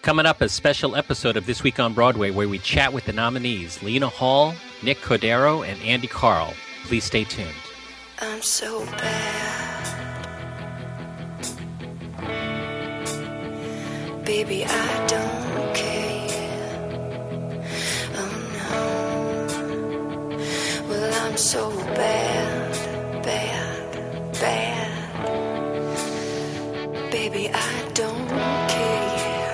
Coming up, a special episode of This Week on Broadway where we chat with the nominees, Lena Hall, Nick Cordero, and Andy Karl. Please stay tuned. I'm so bad. Baby, I don't care. Oh no. Well, I'm so bad, bad, bad. Baby, I don't care.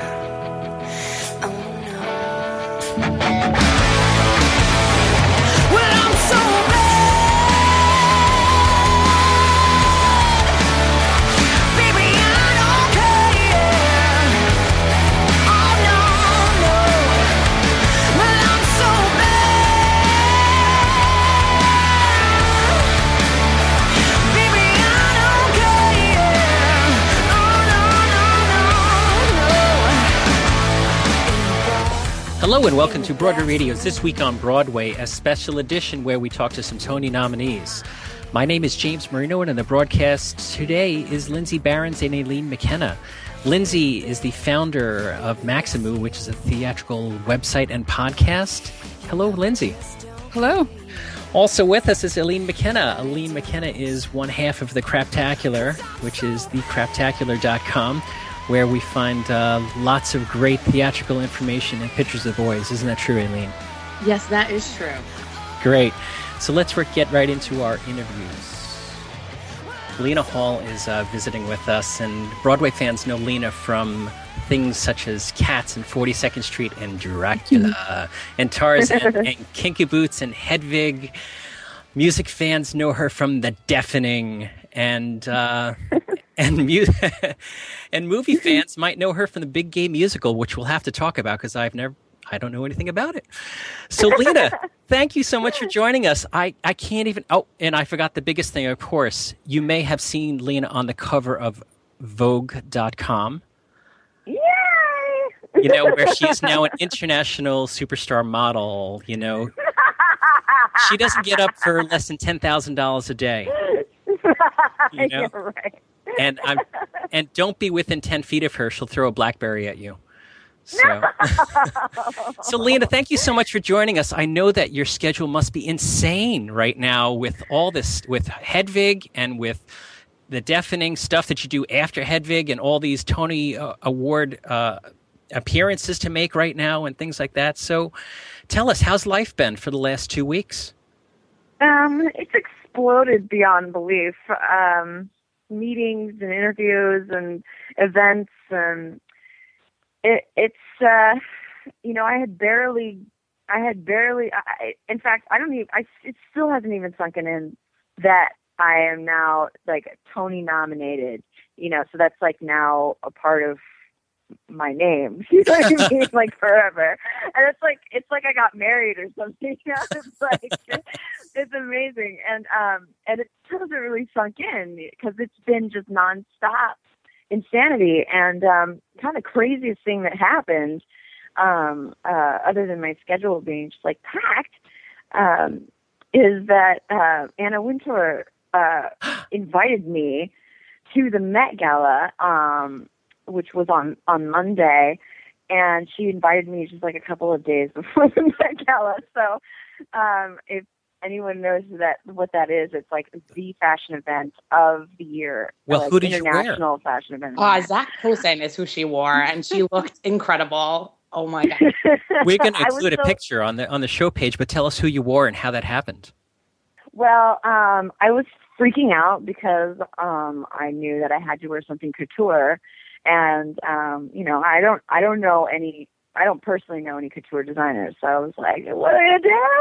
Hello and welcome to Broadway Radio's This Week on Broadway, a special edition where we talk to some Tony nominees. My name is James Marino, and on the broadcast today is Lindsay Barons and Aileen McKenna. Lindsay is the founder of Maximu, which is a theatrical website and podcast. Hello, Lindsay. Hello. Also with us is Aileen McKenna. Aileen McKenna is one half of the Craptacular, which is thecraptacular.com, where we find lots of great theatrical information and pictures of boys. Isn't that true, Aileen? Yes, that is true. Great. So let's get right into our interviews. Lena Hall is visiting with us, and Broadway fans know Lena from things such as Cats and 42nd Street and Dracula and Tarzan and Kinky Boots and Hedwig. Music fans know her from The Deafening and movie fans might know her from the Big Gay Musical, which we'll have to talk about because I don't know anything about it. So, Lena, thank you so much for joining us. I can't even. Oh, and I forgot the biggest thing. Of course, you may have seen Lena on the cover of Vogue.com. Yay! You know, where she is now an international superstar model. You know, she doesn't get up for less than $10,000 a day. You know? Yeah, right. And don't be within 10 feet of her. She'll throw a BlackBerry at you. So, so Lena, thank you so much for joining us. I know that your schedule must be insane right now with all this, with Hedwig and with the Deafening stuff that you do after Hedwig and all these Tony Award appearances to make right now and things like that. So tell us, how's life been for the last 2 weeks? It's exploded beyond belief. Meetings and interviews and events, and it's in fact, it still hasn't even sunken in that I am now like Tony nominated, you know, so that's like now a part of my name, you know what I mean? Like forever. And it's like I got married or something. You know? It's like it's amazing. And it hasn't really sunk in because it's been just nonstop insanity. And kind of craziest thing that happened, other than my schedule being just like packed, is that Anna Wintour invited me to the Met Gala, which was on Monday, and she invited me just like a couple of days before the Met Gala. So if anyone knows what that is, it's like the fashion event of the year. Well, like who did you wear? International fashion event. Zach Posen is who she wore, and she looked incredible. Oh my God. We're going to include a picture on the show page, but tell us who you wore and how that happened. Well, I was freaking out because I knew that I had to wear something couture. And, you know, I don't personally know any couture designers. So I was like, what am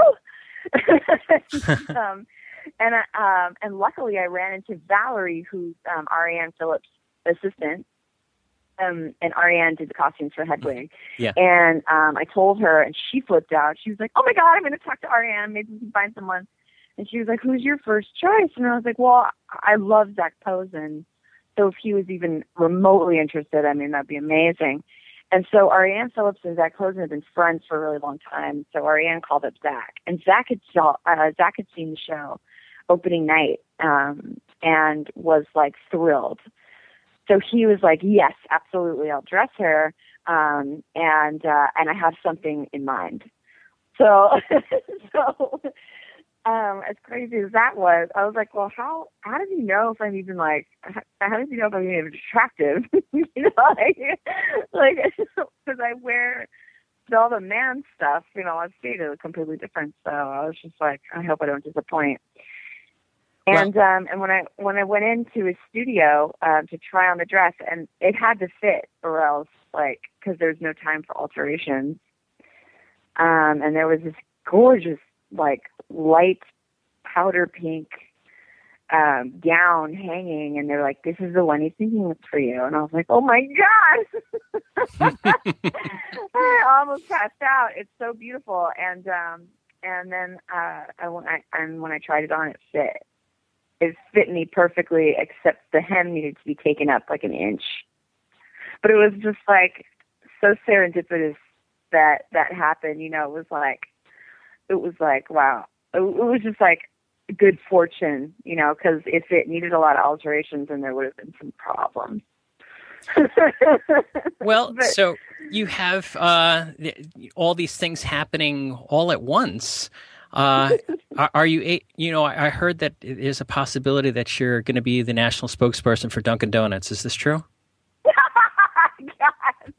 I going to do? And luckily I ran into Valerie, who's Ariane Phillips' assistant. And Ariane did the costumes for Hedwig. Yeah. And I told her, and she flipped out. She was like, oh my God, I'm going to talk to Ariane. Maybe we can find someone. And she was like, who's your first choice? And I was like, well, I love Zach Posen. So if he was even remotely interested, I mean, that'd be amazing. And so Ariane Phillips and Zach Posen have been friends for a really long time. So Ariane called up Zach. And Zach had seen the show opening night and was, like, thrilled. so he was like, yes, absolutely, I'll dress her. And I have something in mind. So, as crazy as that was, I was like, well, how does he know if I'm even like, how does he know if I'm even attractive? You know, like, because I wear all the man stuff, you know, on stage is completely different. So I was just like, I hope I don't disappoint. And and when I went into his studio to try on the dress, and it had to fit, or else, like, because there's no time for alterations. And there was this gorgeous, like, light powder pink gown hanging, and they're like, "This is the one he's thinking of for you." And I was like, "Oh my god!" I almost passed out. It's so beautiful, and then when I tried it on, it fit. It fit me perfectly, except the hem needed to be taken up like an inch. But it was just like so serendipitous that happened. You know, it was like wow. It was just like good fortune, you know, because if it needed a lot of alterations, then there would have been some problems. Well, so you have all these things happening all at once. Are you, you know, I heard that there's a possibility that you're going to be the national spokesperson for Dunkin' Donuts. Is this true? God.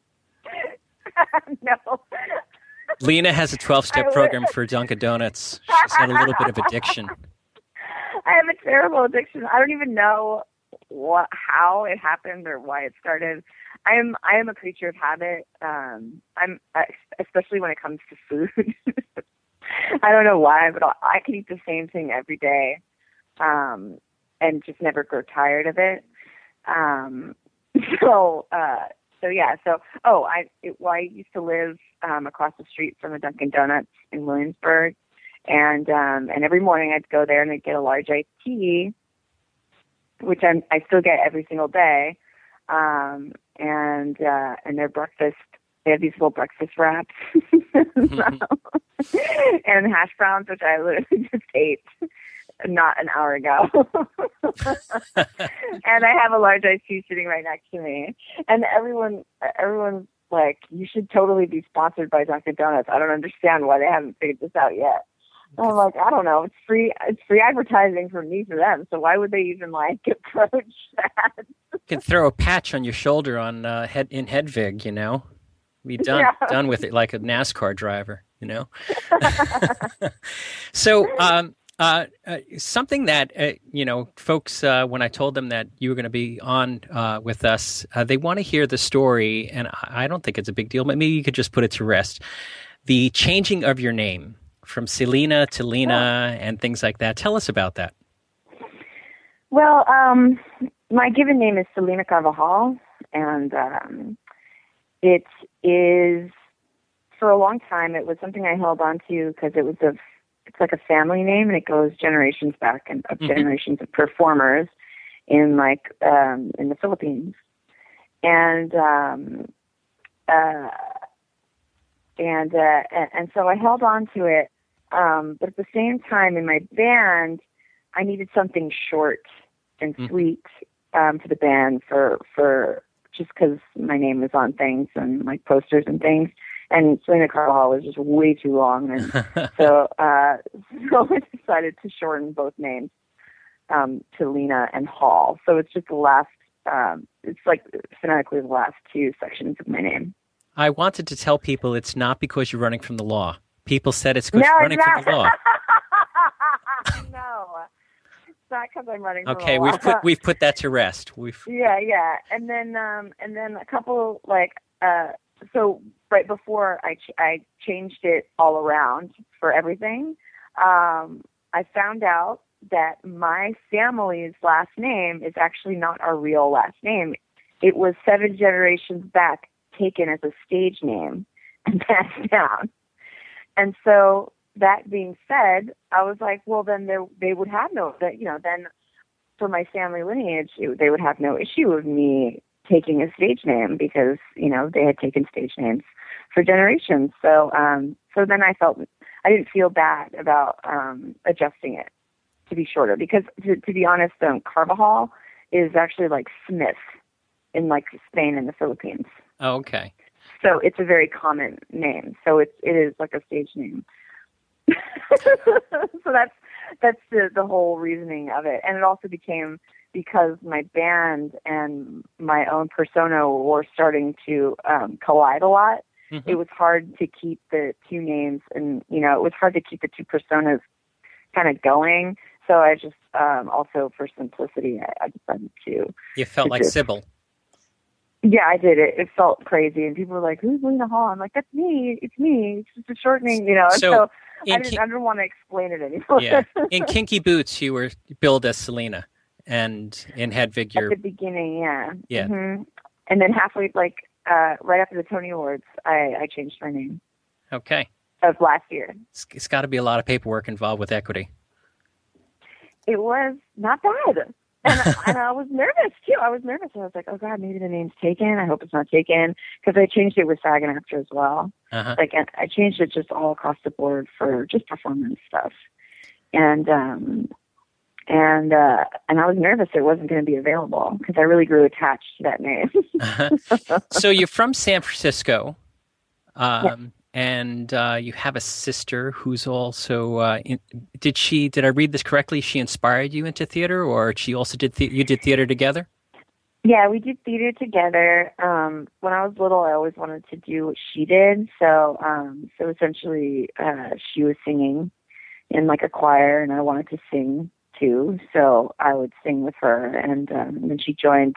No. Lena has a 12-step program for Dunkin' Donuts. She's got a little bit of addiction. I have a terrible addiction. I don't even know how it happened or why it started. I am a creature of habit. Especially when it comes to food. I don't know why, but I can eat the same thing every day, and just never grow tired of it. I used to live across the street from a Dunkin' Donuts in Williamsburg, and every morning I'd go there and I'd get a large iced tea, which I still get every single day, and their breakfast. They have these little breakfast wraps and hash browns, which I literally just ate not an hour ago. And I have a large iced tea sitting right next to me. And everyone's like, you should totally be sponsored by Dunkin' Donuts. I don't understand why they haven't figured this out yet. And I'm like, I don't know. It's free advertising from me for them. So why would they even like approach that? You can throw a patch on your shoulder on Hedvig, you know. Be done with it like a NASCAR driver, you know. So something that you know, folks, when I told them that you were going to be on with us, they want to hear the story, and I don't think it's a big deal, but maybe you could just put it to rest. The changing of your name from Selena to Lena and things like that. Tell us about that. Well, my given name is Selena Carvajal, and it is, for a long time, it was something I held on to because it's like a family name, and it goes generations back and up generations of performers in the Philippines. And so I held on to it. But at the same time, in my band, I needed something short and sweet for the band for just because my name was on things and like posters and things. And Selena Carvajal was just way too long, and so I decided to shorten both names to Lena and Hall. So it's just the last. It's like phonetically the last two sections of my name. I wanted to tell people it's not because you're running from the law. People said it's because you're running from the law. No, it's not because I'm running from the law. Okay, we've put that to rest. Yeah, and then a couple so right before I changed it all around for everything, I found out that my family's last name is actually not our real last name. It was 7 generations back, taken as a stage name and passed down. And so that being said, I was like, well, then they would have then for my family lineage, they would have no issue with me taking a stage name because, you know, they had taken stage names for generations. So then I didn't feel bad about adjusting it to be shorter because to be honest, Carvajal is actually like Smith. in like Spain and the Philippines. Oh, okay. So it's a very common name. So it is like a stage name. So that's the whole reasoning of it. And it also became because my band and my own persona were starting to collide a lot. Mm-hmm. It was hard to keep the two names, and it was hard to keep the two personas kind of going. So I just also for simplicity, I decided to. You felt like Sybil. Yeah, I did. It felt crazy, and people were like, "Who's Lena Hall?" I'm like, "That's me. It's me. It's just a shortening, So I didn't want to explain it anymore. Yeah, in Kinky Boots, you were billed as Selena, and in Hedvig, at the beginning, yeah. Yeah. Mm-hmm. And then halfway, right after the Tony Awards, I changed my name. Okay. Of last year. It's got to be a lot of paperwork involved with equity. It was not bad. And I was nervous, too. I was like, oh, God, maybe the name's taken. I hope it's not taken. Because I changed it with SAG and AFTRA as well. Uh-huh. I changed it just all across the board for just performance stuff. And I was nervous it wasn't going to be available because I really grew attached to that name. Uh-huh. So you're from San Francisco. Yeah. And you have a sister who's also did I read this correctly? She inspired you into theater, or she also you did theater together? Yeah, we did theater together. When I was little, I always wanted to do what she did. So essentially, she was singing in like a choir, and I wanted to sing too. So I would sing with her, and then she joined.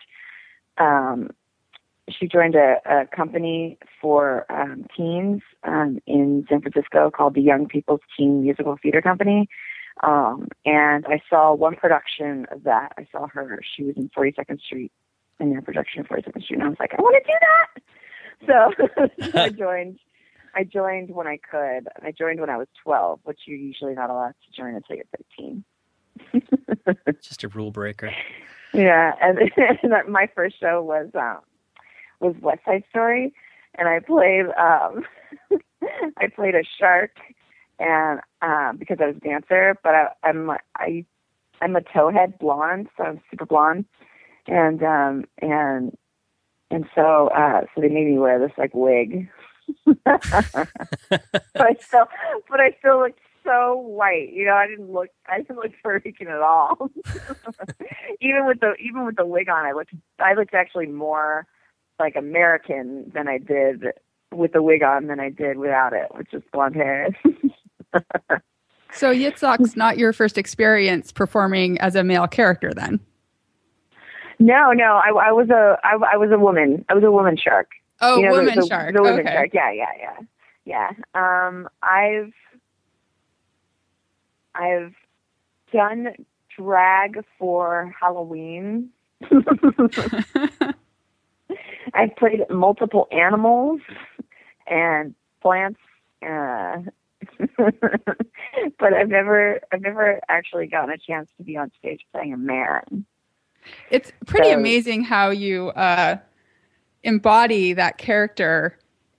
She joined a company for teens in San Francisco called the Young People's Teen Musical Theater Company. And I saw one production of that. I saw her. She was in 42nd Street, in their production of 42nd Street. And I was like, I want to do that. So I joined when I could. I joined when I was 12, which you're usually not allowed to join until you're 13. Just a rule breaker. Yeah. And my first show was West Side Story, and I played a shark, and because I was a dancer, but I'm a towhead blonde, so I'm super blonde, and so they made me wear this like wig, but I still looked so white, I didn't look Puerto Rican at all. even with the wig on, I looked actually more like American than I did with the wig on than I did without it, with just blonde hair. So Yitzhak's not your first experience performing as a male character then? No, I was a woman. I was a woman shark. Oh, woman shark. The woman okay. shark. Yeah. I've done drag for Halloween. I've played multiple animals and plants, but I've never actually gotten a chance to be on stage playing a man. It's pretty amazing how you embody that character.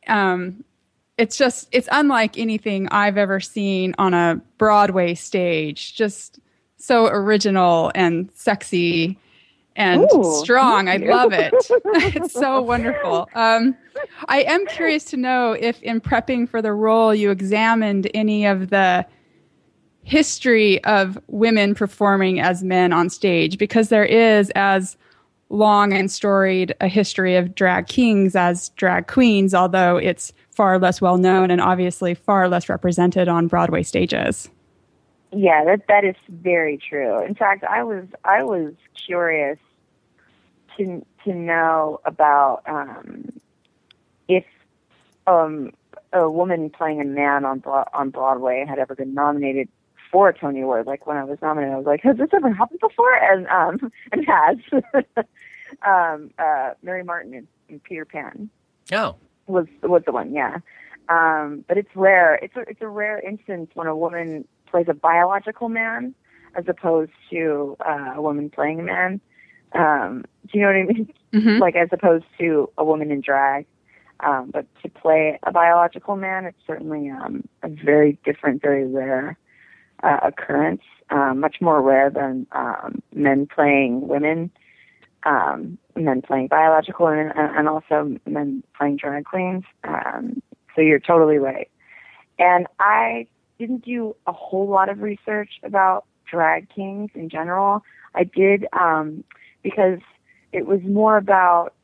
It's unlike anything I've ever seen on a Broadway stage. Just so original and sexy and strong. I love it. It's so wonderful. I am curious to know if in prepping for the role you examined any of the history of women performing as men on stage, because there is as long and storied a history of drag kings as drag queens, although it's far less well known and obviously far less represented on Broadway stages. Yeah, that is very true. In fact, I was curious to know about if a woman playing a man on Broadway had ever been nominated for a Tony Award. Like when I was nominated, I was like, "Has this ever happened before?" And it has. Mary Martin in Peter Pan. Oh, was the one, yeah. But it's rare. It's a rare instance when a woman plays a biological man as opposed to a woman playing a man. Do you know what I mean? Mm-hmm. Like as opposed to a woman in drag. But to play a biological man, it's certainly a very different, very rare occurrence. Much more rare than men playing women. men playing biological and also men playing drag queens. So you're totally right. And I didn't do a whole lot of research about drag kings in general. I did because it was more about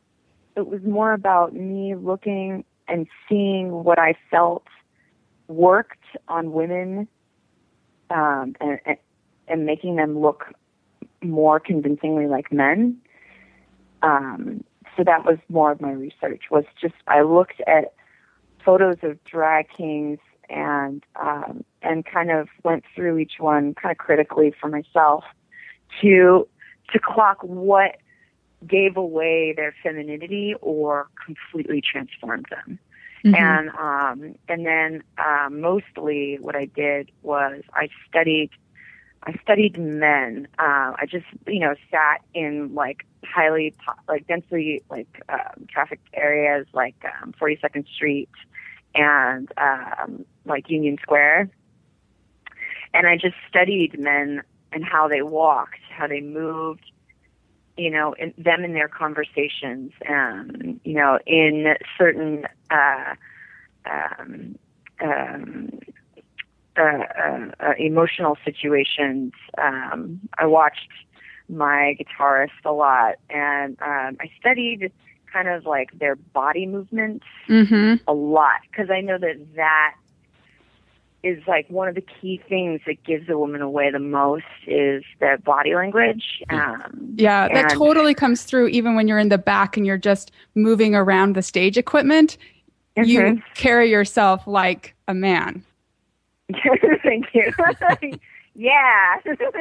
me looking and seeing what I felt worked on women, and making them look more convincingly like men. So that was more of my research. Was just I looked at photos of drag kings and kind of went through each one kind of critically for myself to clock what gave away their femininity or completely transformed them. Mm-hmm. And then mostly what I did was I studied men. I just sat in like highly densely trafficked areas like 42nd Street and like Union Square, and I just studied men and how they walked, how they moved, in their conversations, in certain emotional situations. I watched my guitarist a lot, and I studied kind of like their body movements a lot, because I know that is like one of the key things that gives a woman away the most is their body language. That totally comes through even when you're in the back and you're just moving around the stage equipment. Mm-hmm. You carry yourself like a man. Thank you. Yeah.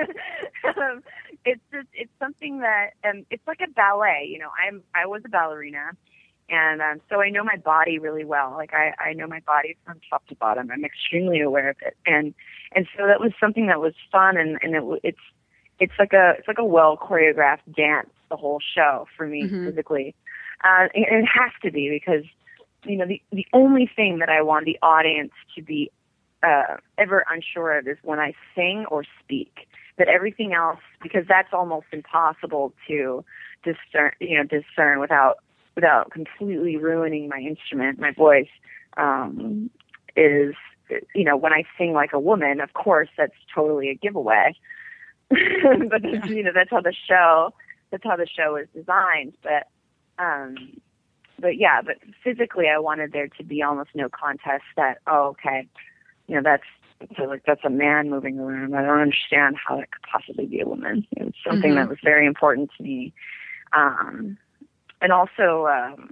It's something that, it's like a ballet, I was a ballerina, and so I know my body really well. Like I know my body from top to bottom. I'm extremely aware of it. And so that was something that was fun, and it's like a well choreographed dance, the whole show for me. Mm-hmm. Physically. And it has to be, because, the only thing that I want the audience to be ever unsure of is when I sing or speak. But everything else, because that's almost impossible to discern without completely ruining my instrument, my voice, is, when I sing like a woman, of course, that's totally a giveaway. But that's how the show is designed. But physically, I wanted there to be almost no contest that, that's a man moving around. I don't understand how that could possibly be a woman. It was something that was very important to me. And also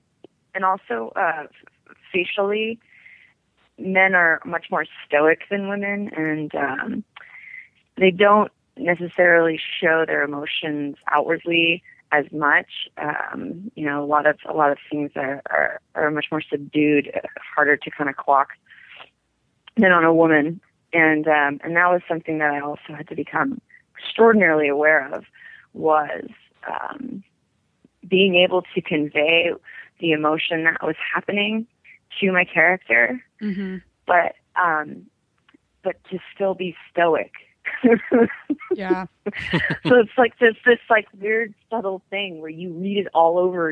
facially, men are much more stoic than women, and they don't necessarily show their emotions outwardly as much. A lot of things are much more subdued, harder to kind of clock than on a woman. And that was something that I also had to become extraordinarily aware of, was being able to convey the emotion that was happening to my character, but to still be stoic. Yeah. So it's like this like weird subtle thing where you read it all over,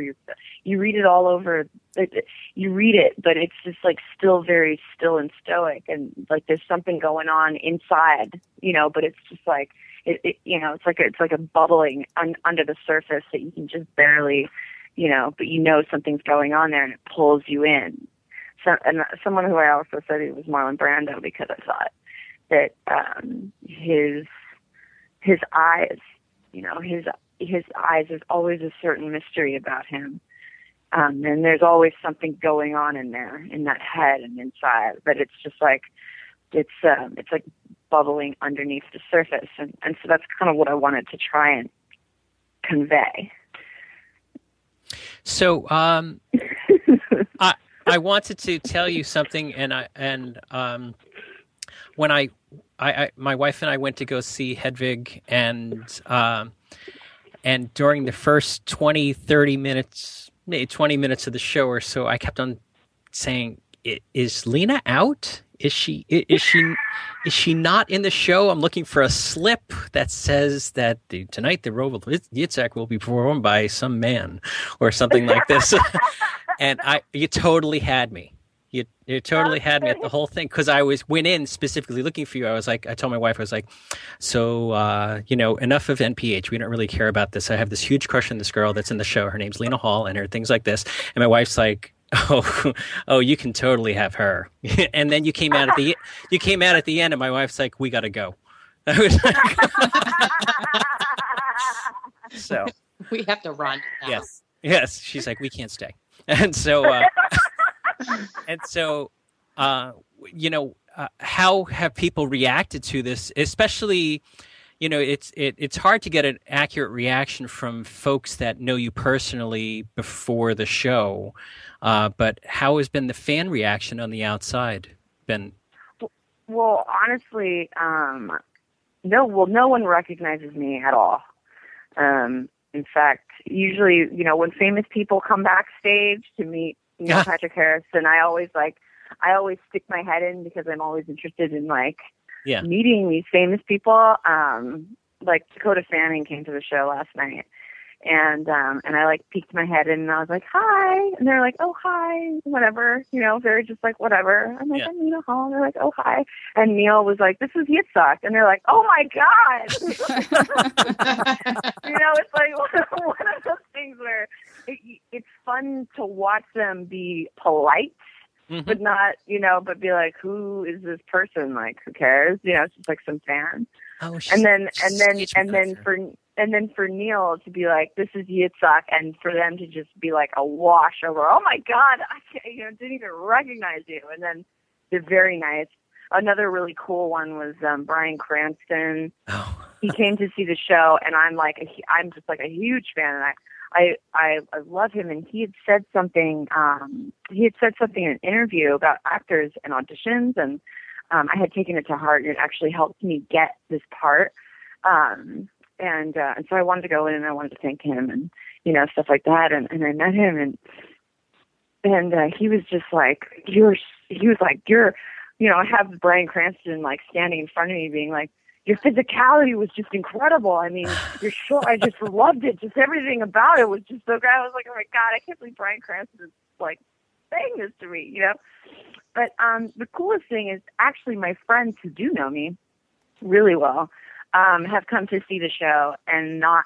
but it's just like still very still and stoic, and like there's something going on inside, but it's just like it's like a bubbling under the surface that you can just barely, but something's going on there, and it pulls you in. So, and someone who I also studied was Marlon Brando, because I thought that his eyes, his eyes, there's always a certain mystery about him, and there's always something going on in there, in that head and inside. But it's just like it's like bubbling underneath the surface, and so that's kind of what I wanted to try and convey. So I wanted to tell you something, and when I my wife and I went to go see Hedwig, and during the first 20 minutes of the show or so, I kept on saying, "Is Lena out? is she not in the show? I'm looking for a slip that says that tonight the role of Yitzhak will be performed by some man or something like this. And you totally had me. You totally had me at the whole thing, because I went in specifically looking for you. I was like, I told my wife, I was like, so enough of NPH. We don't really care about this. I have this huge crush on this girl that's in the show. Her name's Lena Hall, and her things like this. And my wife's like, oh, you can totally have her. And then you came out at the end, and my wife's like, we got to go. I was like, so we have to run now. Yes. She's like, we can't stay. And so, how have people reacted to this? Especially, it's hard to get an accurate reaction from folks that know you personally before the show. But how has been the fan reaction on the outside been? Well, honestly, no one recognizes me at all. In fact, usually, when famous people come backstage to meet Neil Patrick Harris, and I always stick my head in, because I'm always interested in meeting these famous people. Like Dakota Fanning came to the show last night, and I peeked my head in, and I was like, hi, and they're like, oh, hi, whatever, they're just like, whatever. I'm like, I'm Nina Hall, and they're like, oh, hi, and Neil was like, this is Yitzhak, and they're like, oh my God. It's like one of those things where it's fun to watch them be polite, but not, but be like, who is this person? Like, who cares? It's just like some fan. Oh, and then for Neil to be like, this is Yitzhak, and for them to just be like a wash over, oh my God, didn't even recognize you. And then they're very nice. Another really cool one was Bryan Cranston. Oh. He came to see the show, and I'm just like a huge fan, and I love him. And he had said something. In an interview about actors and auditions, and I had taken it to heart, and it actually helped me get this part. And so I wanted to go in, and I wanted to thank him, and stuff like that. And I met him, and he was just like, I have Bryan Cranston standing in front of me, being like, your physicality was just incredible. I mean, your show, I just loved it. Just everything about it was just so good. I was like, oh my God, I can't believe Bryan Cranston is saying this to me, But the coolest thing is actually my friends who do know me really well have come to see the show and not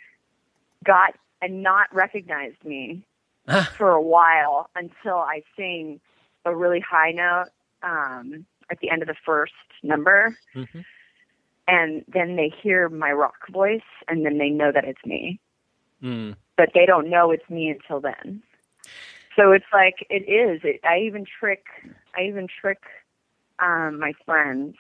recognized me for a while, until I sing a really high note at the end of the first number. Mm-hmm. And then they hear my rock voice, and then they know that it's me. Mm. But they don't know it's me until then. So it's like, it is. I even trick my friends,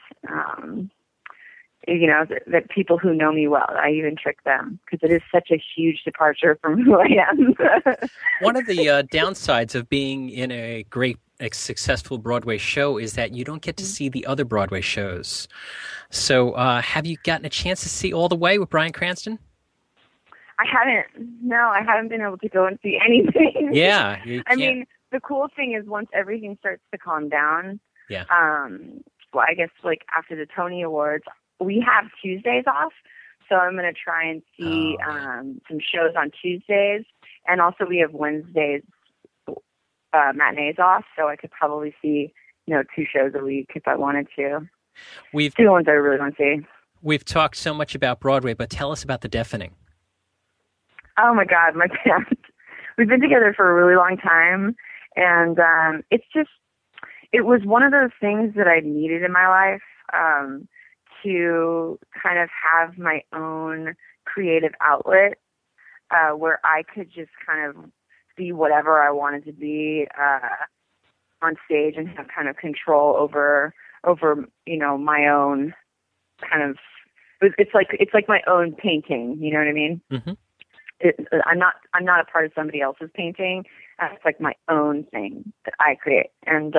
that people who know me well, I even trick them, because it is such a huge departure from who I am. One of the downsides of being in a successful Broadway show is that you don't get to see the other Broadway shows. So have you gotten a chance to see All the Way with Bryan Cranston? I haven't. No, I haven't been able to go and see anything. Yeah. I mean, the cool thing is once everything starts to calm down, yeah. Well, I guess after the Tony Awards, we have Tuesdays off. So I'm going to try and see some shows on Tuesdays. And also we have Wednesdays matinees off. So I could probably see, 2 shows a week if I wanted to. Two ones I really want to see. We've talked so much about Broadway, but tell us about The Deafening. Oh my God, my band. We've been together for a really long time, and it was one of those things that I needed in my life, to kind of have my own creative outlet, where I could just kind of be whatever I wanted to be on stage, and have kind of control over my own kind of, it's like my own painting, you know what I mean? Mm-hmm. I'm not a part of somebody else's painting. It's like my own thing that I create, and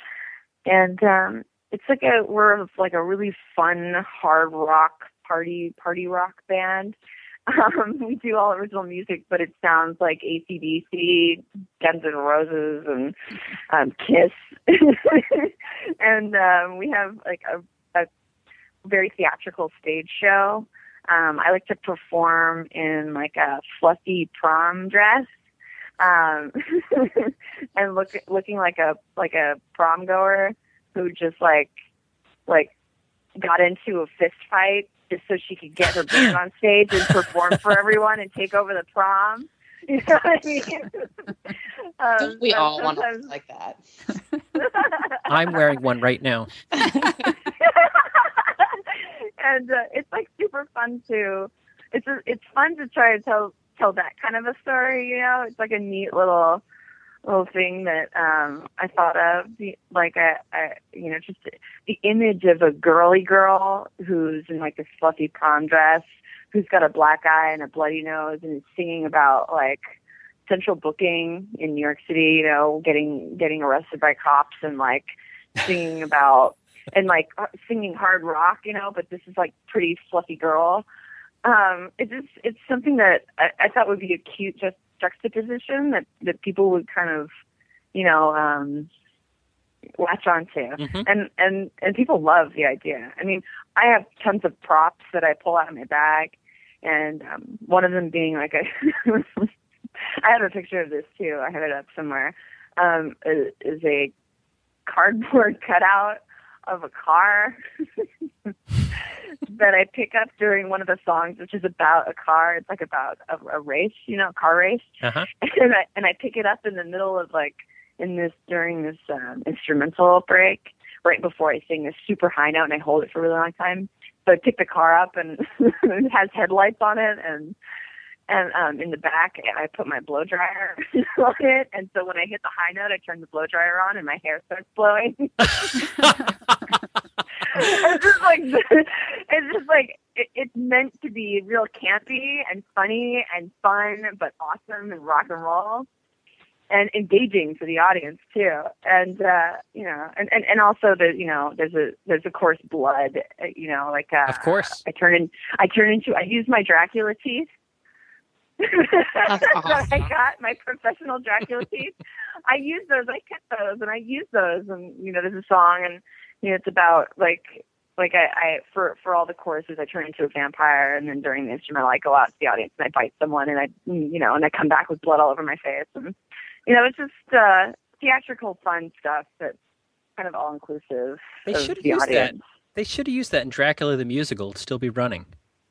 it's we're like a really fun hard rock party rock band. We do all original music, but it sounds like AC/DC, Guns N' Roses, and Kiss. and we have like a very theatrical stage show. I like to perform in like a fluffy prom dress, and looking like a prom goer who just like got into a fist fight just so she could get her band on stage and perform for everyone and take over the prom. You know what I mean? We all want to look like that. I'm wearing one right now. And it's like super fun to. It's fun to try to tell that kind of a story. You know, it's like a neat little thing that I thought of. Just the image of a girly girl who's in like this fluffy prom dress, who's got a black eye and a bloody nose, and is singing about like central booking in New York City. You know, getting arrested by cops and like singing about. And like singing hard rock, you know, but this is like pretty fluffy girl. It's something that I thought would be a cute juxtaposition that people would kind of, you know, latch onto. Mm-hmm. And people love the idea. I mean, I have tons of props that I pull out of my bag, and one of them being like I have a picture of this too. I have it up somewhere. Is a cardboard cutout of a car that I pick up during one of the songs, which is about a car. It's like about a race, you know, car race. Uh-huh. And I pick it up in the middle of like during this instrumental break, right before I sing this super high note, and I hold it for a really long time. So I pick the car up, and it has headlights on it, and in the back, I put my blow dryer on it, and so when I hit the high note, I turn the blow dryer on, and my hair starts blowing. It's meant to be real campy and funny and fun, but awesome and rock and roll, and engaging for the audience too. And and also there's of course blood. Of course, I use my Dracula teeth. That's awesome. I got my professional Dracula teeth. I use those. I kept those, and I use those. And there's a song, and it's about I for all the choruses, I turn into a vampire, and then during the instrumental, I go out to the audience and I bite someone, and I come back with blood all over my face, and it's just theatrical, fun stuff that's kind of all inclusive. They should have used that. They should have used that in Dracula the musical. It'd still be running.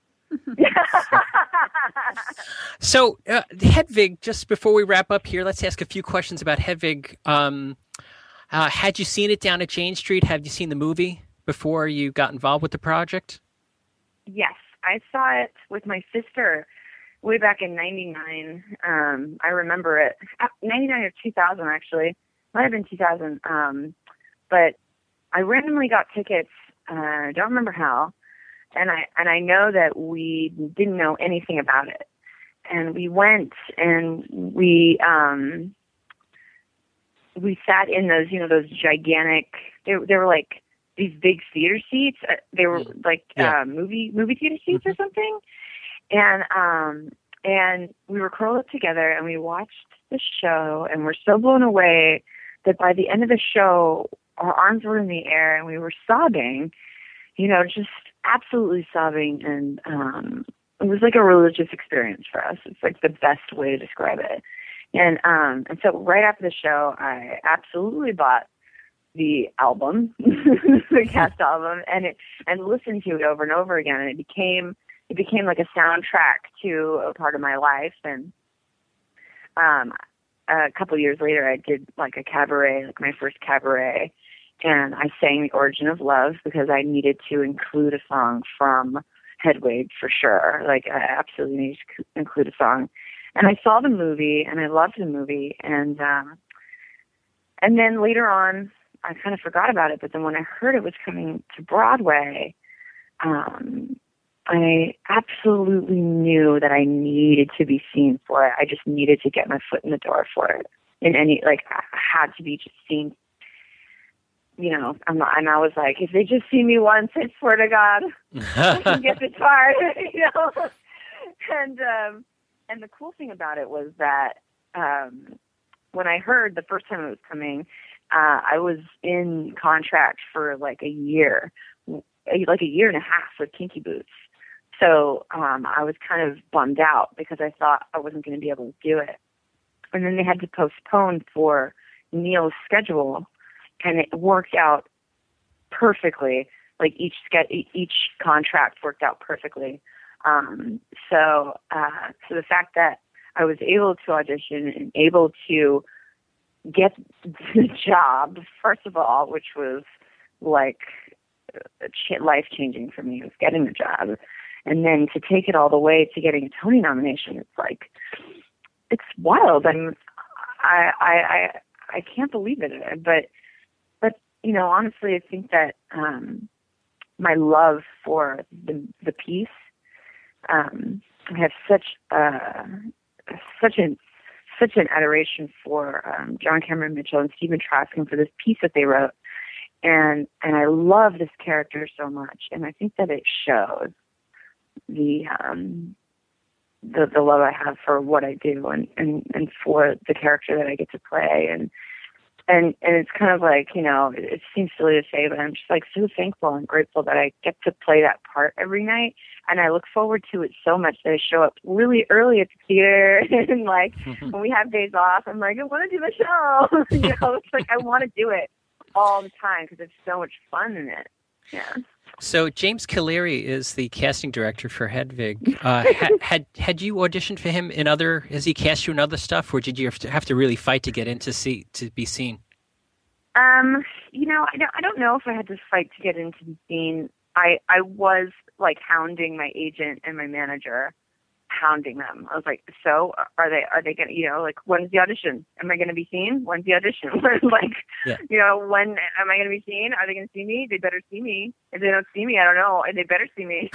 So, Hedvig, just before we wrap up here, let's ask a few questions about Hedvig. Had you seen it down at Jane Street? Have you seen the movie before you got involved with the project? Yes, I saw it with my sister way back in 99. I remember it. 99 or 2000, actually. Might have been 2000. But I randomly got tickets. I don't remember how. And I know that we didn't know anything about it. And we went and we sat in those, those gigantic, they were like these big theater seats. They were like movie theater seats or something. And we were curled up together and we watched the show, and we're so blown away that by the end of the show, our arms were in the air and we were sobbing, just absolutely sobbing. And it was like a religious experience for us. It's like the best way to describe it. And so right after the show, I absolutely bought the album, the cast album, and listened to it over and over again. And it became like a soundtrack to a part of my life. And a couple of years later, I did like a cabaret, like my first cabaret, and I sang The Origin of Love because I needed to include a song from Hedwig for sure. Like I absolutely needed to include a song. And I saw the movie, and I loved the movie, and then later on, I kind of forgot about it. But then when I heard it was coming to Broadway, I absolutely knew that I needed to be seen for it. I just needed to get my foot in the door for it. I had to be just seen. And I was like, if they just see me once, I swear to God, I can get this far, And the cool thing about it was that when I heard the first time it was coming, I was in contract for like a year and a half with Kinky Boots. So I was kind of bummed out because I thought I wasn't going to be able to do it. And then they had to postpone for Neil's schedule, and it worked out perfectly. Like each contract worked out perfectly. So the fact that I was able to audition and able to get the job, first of all, which was like life-changing for me, was getting the job. And then to take it all the way to getting a Tony nomination, it's wild. I can't believe it. But honestly, I think that my love for the piece, I have such an adoration for John Cameron Mitchell and Stephen Traskin for this piece that they wrote, and I love this character so much, and I think that it shows the love I have for what I do and for the character that I get to play, and it's kind of like, it seems silly to say, but I'm just like so thankful and grateful that I get to play that part every night. And I look forward to it so much that I show up really early at the theater and like when we have days off, I'm like, I want to do the show. It's like I want to do it all the time because it's so much fun in it. Yeah. So James Cleary is the casting director for Hedwig. Had you auditioned for him has he cast you in other stuff, or did you have to really fight to get in to be seen? I don't know if I had to fight to get in to be seen. I was like hounding my agent and my manager, hounding them. I was like, so are they going to, like, when's the audition? Am I going to be seen? When's the audition? When am I going to be seen? Are they going to see me? They better see me. If they don't see me, I don't know. And they better see me.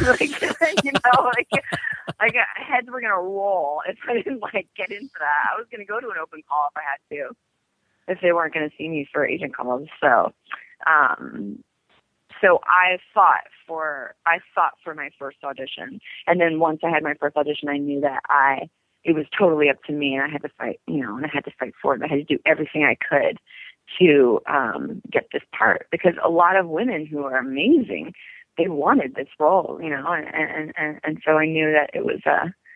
Heads were going to roll if I didn't get into that. I was going to go to an open call if I had to, if they weren't going to see me for agent calls. So I fought for my first audition, and then once I had my first audition, I knew that it was totally up to me, and I had to fight, and I had to fight for it. I had to do everything I could to get this part, because a lot of women who are amazing, they wanted this role, and so I knew that it was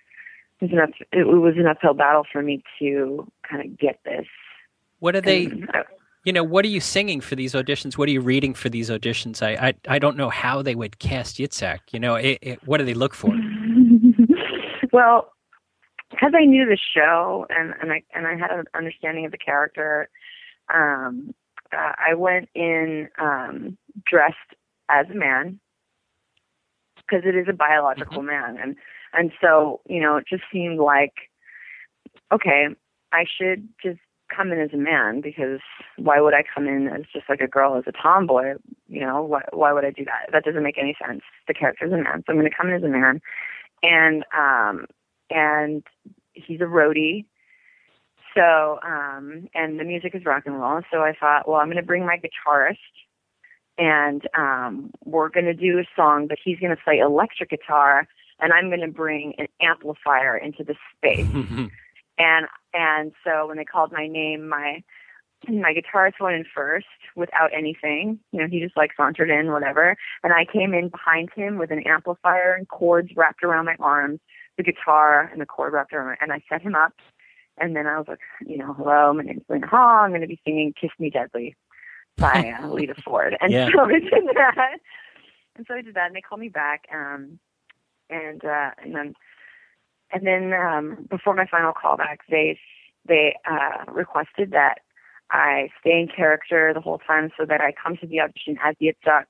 an uphill battle for me to kind of get this. What are they? What are you singing for these auditions? What are you reading for these auditions? I don't know how they would cast Yitzhak. What do they look for? Well, because I knew the show and I had an understanding of the character, I went in dressed as a man, because it is a biological man, and so it just seemed like, okay, I should just come in as a man, because why would I come in as just like a girl, as a tomboy? Why would I do that? That doesn't make any sense. The character's a man, so I'm going to come in as a man, and he's a roadie. So and the music is rock and roll. So I thought, well, I'm going to bring my guitarist, and we're going to do a song, but he's going to play electric guitar, and I'm going to bring an amplifier into the space. And so when they called my name, my guitarist went in first without anything. He just sauntered in, whatever. And I came in behind him with an amplifier and cords wrapped around my arms, the guitar and the cord wrapped around and I set him up. And then I was like, hello, my name's Lena Hall. I'm going to be singing Kiss Me Deadly by Lita Ford. And so I did that. And they called me back. And then before my final callback, they requested that I stay in character the whole time, so that I come to the audition as Yitzhak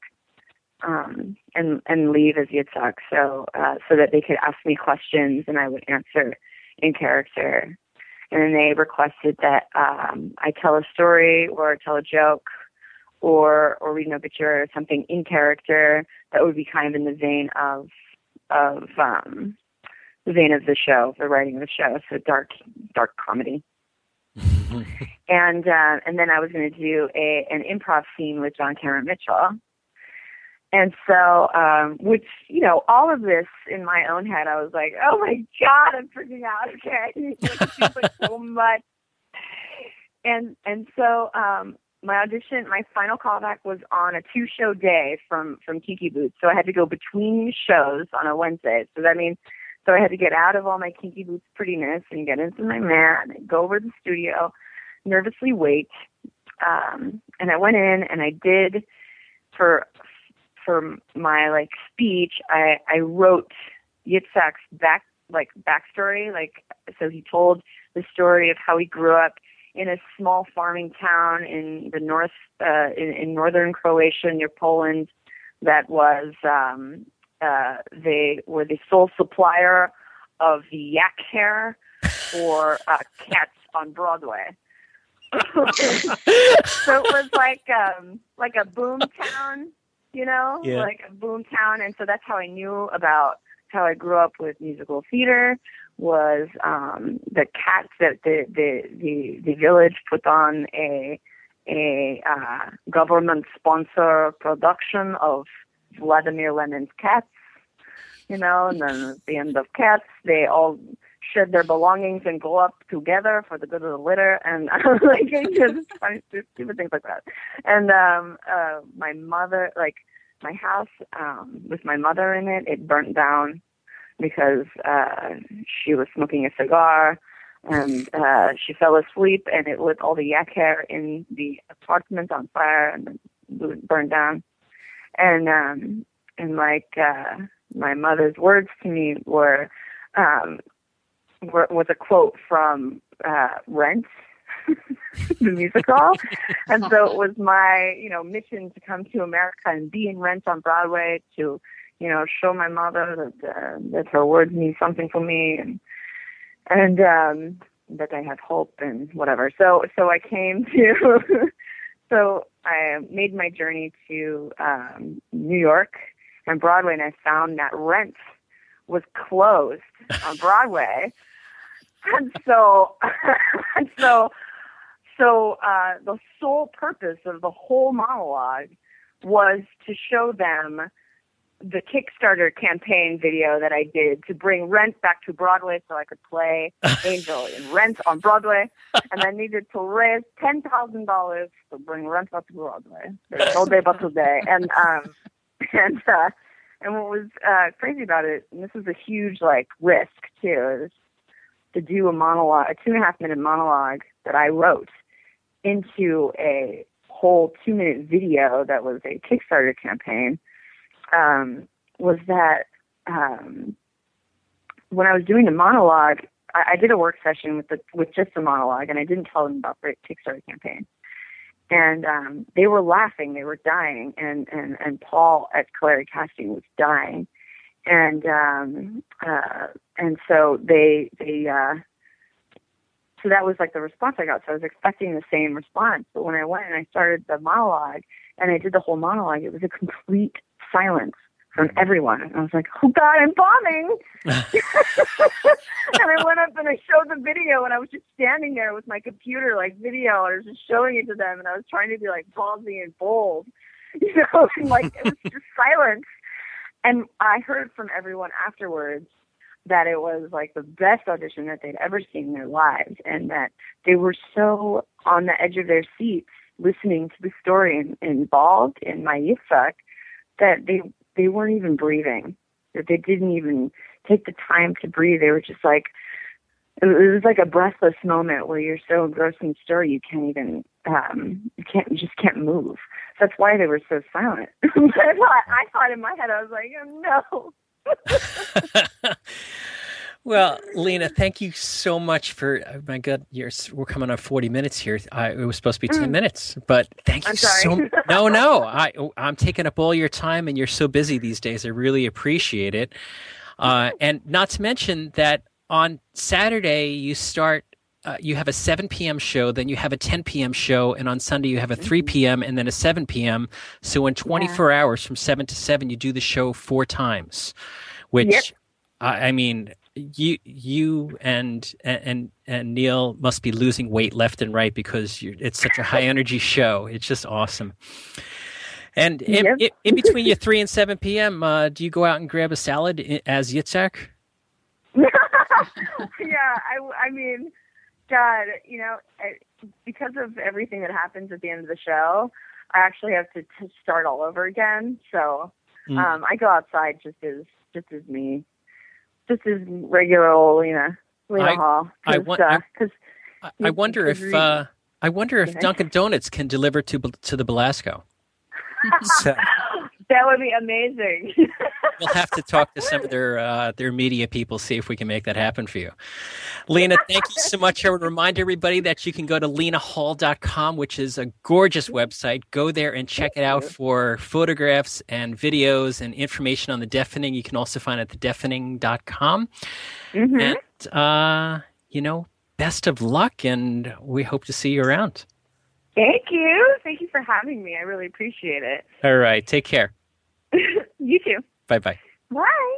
and leave as Yitzhak, so that they could ask me questions and I would answer in character. And then they requested that I tell a story or tell a joke or read an obituary or something in character that would be kind of in the vein of the show, the writing of the show, so dark comedy. And then I was going to do an improv scene with John Cameron Mitchell. And so, which, all of this in my own head, I was like, oh my God, I'm freaking out. Okay. It seems like so much. And so, my audition, my final callback was on a 2-show day from Kinky Boots. So I had to go between shows on a Wednesday. So that means, so I had to get out of all my Kinky Boots prettiness and get into my mat and go over to the studio, nervously wait. And I went in and I did for my like speech, I wrote Yitzhak's backstory. So he told the story of how he grew up in a small farming town in the north, in northern Croatia near Poland, that was, they were the sole supplier of the yak hair for cats on Broadway. So it was like a boom town, like a boom town. And so that's how I knew about how I grew up with musical theater, was the cats that the village put on a government sponsor production of Vladimir Lenin's Cats, and then at the end of Cats, they all shed their belongings and go up together for the good of the litter, and like just funny, stupid things like that. And my mother, like my house with my mother in it, it burnt down because she was smoking a cigar, and she fell asleep, and it lit all the yak hair in the apartment on fire, and it burned down. And like my mother's words to me was a quote from Rent, the musical. And so it was my, mission to come to America and be in Rent on Broadway to, show my mother that her words mean something for me, and that I have hope and whatever. So I came to, so I made my journey to New York and Broadway, and I found that Rent was closed on Broadway. And so the sole purpose of the whole monologue was to show them the Kickstarter campaign video that I did to bring Rent back to Broadway so I could play Angel in Rent on Broadway. And I needed to raise $10,000 to bring Rent back to Broadway. There's no day but today. And what was crazy about it, and this was a huge risk too, is to do a 2.5-minute monologue that I wrote into a whole 2-minute video that was a Kickstarter campaign. Was that when I was doing the monologue, I did a work session with just the monologue, and I didn't tell them about the Kickstarter campaign. And they were laughing, they were dying, and Paul at Calera Casting was dying, and so so that was the response I got. So I was expecting the same response, but when I went and I started the monologue and I did the whole monologue, it was a complete silence from everyone. And I was like, oh God, I'm bombing. And I went up and I showed the video, and I was just standing there with my computer, video. I was just showing it to them, and I was trying to be ballsy and bold, and it was just silence. And I heard from everyone afterwards that it was the best audition that they'd ever seen in their lives, and that they were so on the edge of their seats listening to the story and involved in my Yitzhak that they weren't even breathing, that they didn't even take the time to breathe. They were just it was like a breathless moment where you're so engrossed in the story you can't even you just can't move. So that's why they were so silent. I thought in my head, I was like, oh, no. Well, Lena, thank you so much for, oh my God, we're coming on 40 minutes here. It was supposed to be 10 minutes, but thank you I'm sorry. No. I'm taking up all your time, and you're so busy these days. I really appreciate it. And not to mention that on Saturday you start, you have a 7 p.m. show, then you have a 10 p.m. show, and on Sunday you have a 3 p.m. and then a 7 p.m. So in 24 hours from 7 to 7, you do the show 4 times, which, I mean, you and Neil must be losing weight left and right because it's such a high energy show. It's just awesome. And in between your 3 and 7 p.m., do you go out and grab a salad as Yitzhak? Yeah, I mean, God, because of everything that happens at the end of the show, I actually have to start all over again. So I go outside just as me, just as regular old Lena Hall. I wonder if Dunkin' Donuts can deliver to the Belasco. So, that would be amazing. we'll have to talk to some of their media people, see if we can make that happen for you. Lena, thank you so much. I would remind everybody that you can go to lenahall.com, which is a gorgeous website. Go there and check it out for photographs and videos and information on The Deafening. You can also find it at thedeafening.com. And, best of luck, and we hope to see you around. Thank you. Thank you for having me. I really appreciate it. All right. Take care. You too. Bye-bye. Bye.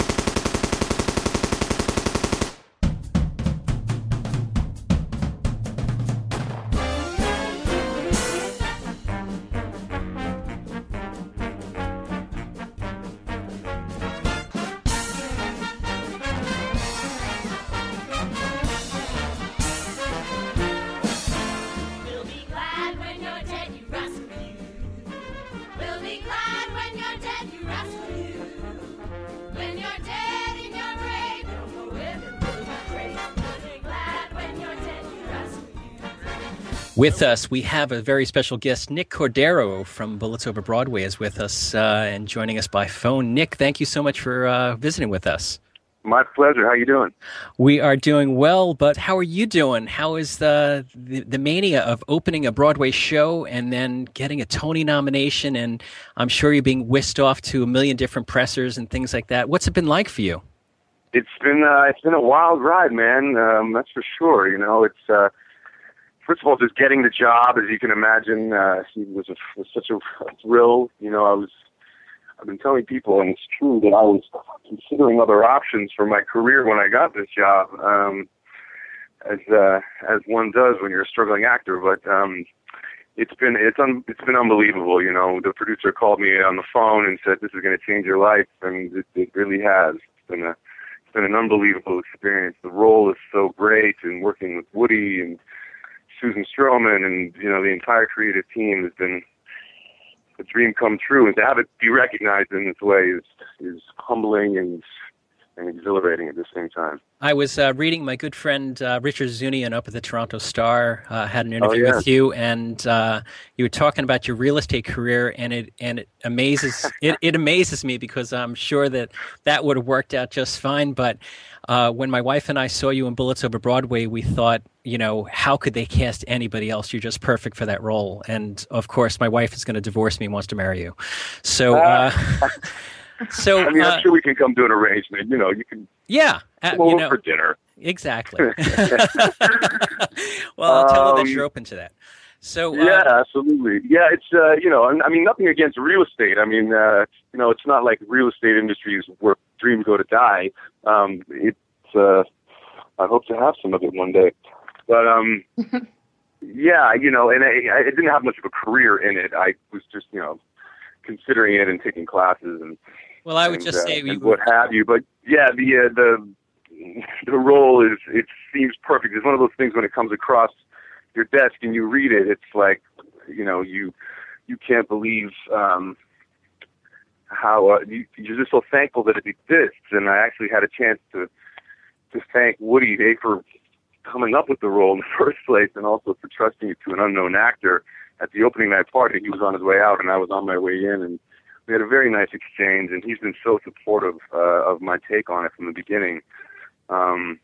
With us, we have a very special guest. Nick Cordero from Bullets Over Broadway is with us and joining us by phone. Nick, thank you so much for visiting with us. My pleasure. How you doing? We are doing well, but how are you doing? How is the mania of opening a Broadway show and then getting a Tony nomination? And I'm sure you're being whisked off to a million different pressers and things like that. What's it been like for you? It's been a wild ride, man. That's for sure. It's first of all, just getting the job, as you can imagine, was such a thrill. I've been telling people, and it's true, that I was considering other options for my career when I got this job, as one does when you're a struggling actor. But it's been unbelievable. The producer called me on the phone and said, "This is going to change your life," and it really has. It's been an unbelievable experience. The role is so great, and working with Woody and Susan Stroman and the entire creative team has been a dream come true, and to have it be recognized in this way is humbling and exhilarating at the same time. I was reading my good friend Richard Zunian up at the Toronto Star had an interview with you, and you were talking about your real estate career, and it amazes it amazes me, because I'm sure that would have worked out just fine. But when my wife and I saw you in Bullets Over Broadway, we thought, how could they cast anybody else? You're just perfect for that role. And of course, my wife is going to divorce me and wants to marry you. So. So I'm sure we can come to an arrangement. You can come over for dinner. Exactly. Well, I'll tell her that you're open to that. So absolutely. Yeah, it's nothing against real estate. It's not like real estate industry is where dreams go to die. I hope to have some of it one day. But and I didn't have much of a career in it. I was just considering it and taking classes and. Well, I would just say what have you, but the role it seems perfect. It's one of those things when it comes across your desk and you read it, it's like you can't believe how you're just so thankful that it exists. And I actually had a chance to thank Woody for coming up with the role in the first place, and also for trusting it to an unknown actor at the opening night party. He was on his way out, and I was on my way in, and we had a very nice exchange, and he's been so supportive of my take on it from the beginning. I'm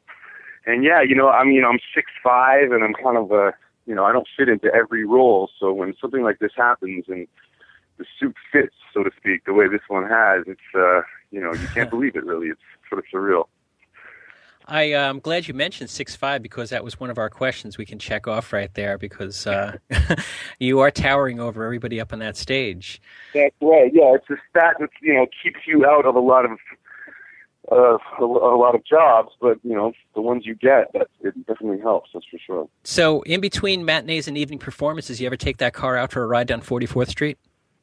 6'5", and I'm kind of I don't fit into every role. So when something like this happens and the suit fits, so to speak, the way this one has, it's you can't believe it. Really, it's sort of surreal. I'm glad you mentioned 6'5", because that was one of our questions we can check off right there, because you are towering over everybody up on that stage. That's right. Yeah, it's a stat that keeps you out of a lot of jobs, but the ones you get, it definitely helps. That's for sure. So, in between matinees and evening performances, you ever take that car out for a ride down 44th Street?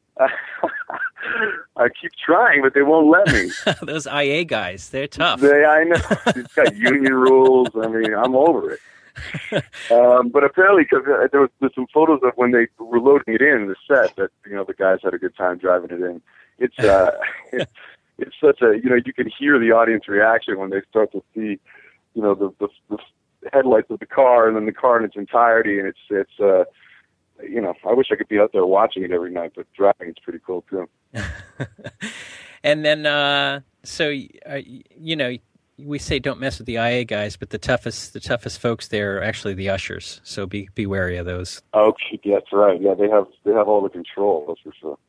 I keep trying, but they won't let me. Those IA guys, they're tough. I know. It's got union rules. I'm over it. But apparently, because there's some photos of when they were loading it in the set that the guys had a good time driving it in. It's it's such a you can hear the audience reaction when they start to see the headlights of the car and then the car in its entirety, and it's I wish I could be out there watching it every night, but driving it's pretty cool too. And then we say don't mess with the IA guys, but the toughest folks there are actually the ushers. So be wary of those. Okay, that's right. Yeah, they have all the control. That's for sure.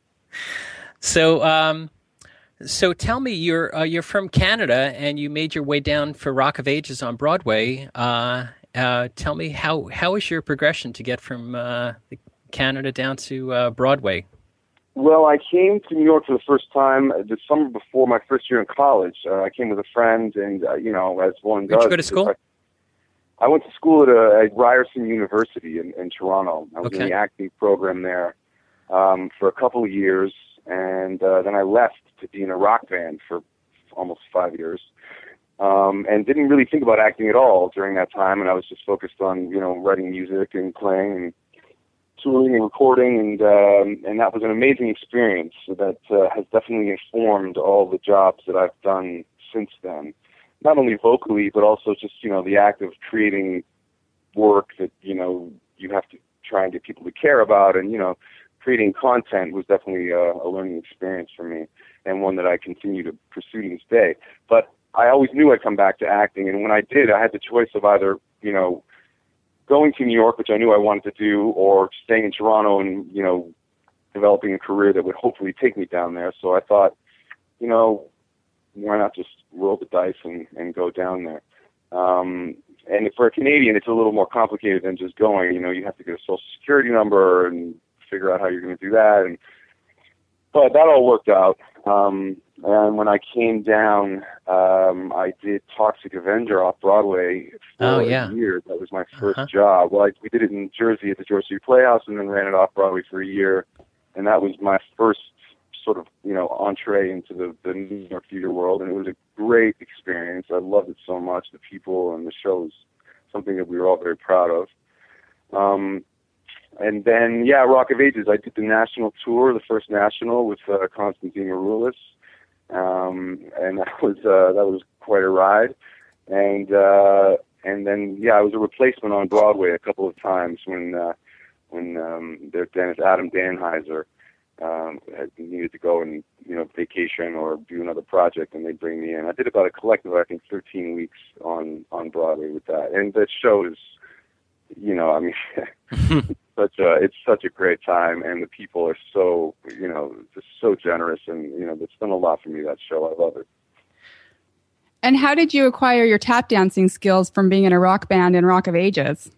So tell me, you're from Canada and you made your way down for Rock of Ages on Broadway. Tell me how was your progression to get from Canada down to Broadway? Well, I came to New York for the first time the summer before my first year in college. I came with a friend, and as one does. Where'd you go to school? I went to school at Ryerson University in Toronto. I was in the acting program there for a couple of years, and then I left to be in a rock band for almost 5 years, and didn't really think about acting at all during that time. And I was just focused on writing music and playing and touring and recording, and that was an amazing experience that has definitely informed all the jobs that I've done since then. Not only vocally, but also just the act of creating work that you have to try and get people to care about, and creating content was definitely a learning experience for me, and one that I continue to pursue to this day. But I always knew I'd come back to acting, and when I did, I had the choice of either going to New York, which I knew I wanted to do, or staying in Toronto and, developing a career that would hopefully take me down there. So I thought, why not just roll the dice and go down there? And for a Canadian, it's a little more complicated than just going. You have to get a social security number and figure out how you're going to do that. But that all worked out. And when I came down, I did Toxic Avenger off Broadway for a year. That was my first job. Well, we did it in Jersey at the George Street Playhouse, and then ran it off Broadway for a year. And that was my first sort of, entree into the New York theater world. And it was a great experience. I loved it so much. The people and the show was something that we were all very proud of. And then, Rock of Ages. I did the national tour, the first national with Konstantin Maroulis. And that was quite a ride. And then, I was a replacement on Broadway a couple of times when their dentist, Adam Danheiser, had needed to go and, vacation or do another project, and they'd bring me in. I did about a collective, I think, 13 weeks on Broadway with that. And that show is, it's such a great time, and the people are so, just so generous, and, it's done a lot for me, that show. I love it. And how did you acquire your tap dancing skills from being in a rock band in Rock of Ages?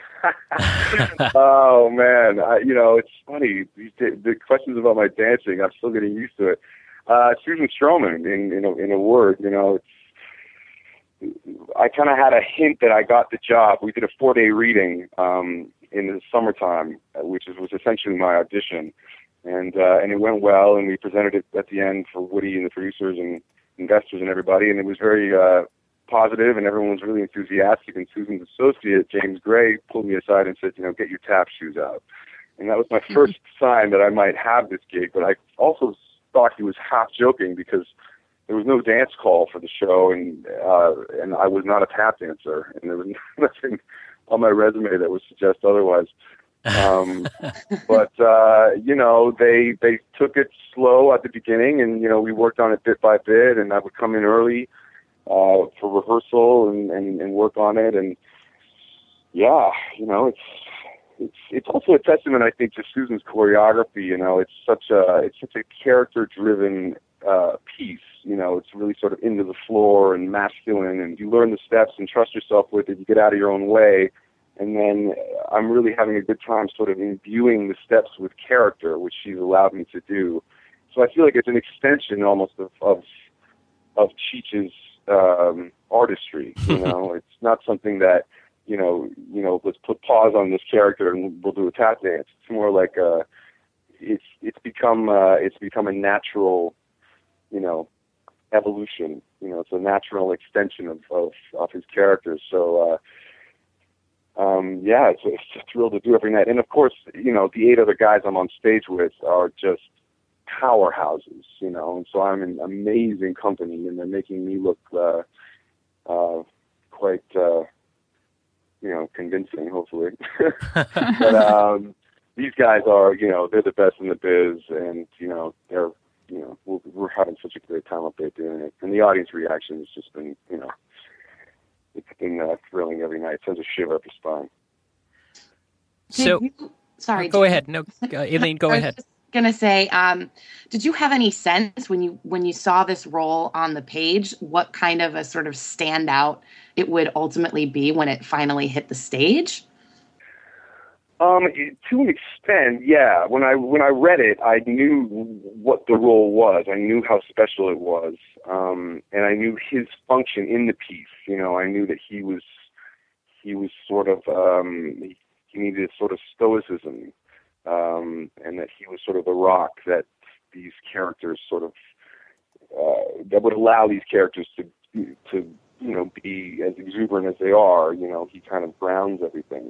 Oh, man. It's funny. The questions about my dancing, I'm still getting used to it. Susan Stroman, in a word, I kind of had a hint that I got the job. We did a 4-day reading in the summertime, which was essentially my audition. And it went well, and we presented it at the end for Woody and the producers and investors and everybody, and it was very positive, and everyone was really enthusiastic. And Susan's associate, James Gray, pulled me aside and said, get your tap shoes out. And that was my first sign that I might have this gig, but I also thought he was half joking because there was no dance call for the show, and I was not a tap dancer, and there was nothing on my resume that would suggest otherwise. But they took it slow at the beginning, and we worked on it bit by bit, and I would come in early for rehearsal and work on it, and it's also a testament, I think, to Susan's choreography. It's such a character-driven piece. It's really sort of into the floor and masculine, and you learn the steps and trust yourself with it. You get out of your own way, and then I'm really having a good time sort of imbuing the steps with character, which she's allowed me to do. So I feel like it's an extension almost of Cheech's artistry. It's not something that let's put pause on this character and we'll do a tap dance. It's more like it's become a natural evolution. It's a natural extension of his character. So yeah, it's a thrill to do every night. And of course, you know, the 8 other guys I'm on stage with are just powerhouses, you know, and so I'm in amazing company, and they're making me look quite, you know, convincing, hopefully. But these guys are, you know, they're the best in the biz, and, you know, they're, you know, we're having such a great time up there doing it. And the audience reaction has just been, you know, it's been thrilling every night. It sends a shiver up your spine. So, sorry. Go ahead. No, Aileen, go ahead. Just gonna say, did you have any sense when you saw this role on the page, what kind of a sort of standout it would ultimately be when it finally hit the stage? To an extent, yeah. When I read it, I knew what the role was. I knew how special it was, and I knew his function in the piece. You know, I knew that he was sort of he needed sort of stoicism, and that he was sort of the rock that these characters sort of that would allow these characters to you know, be as exuberant as they are. You know, he kind of grounds everything.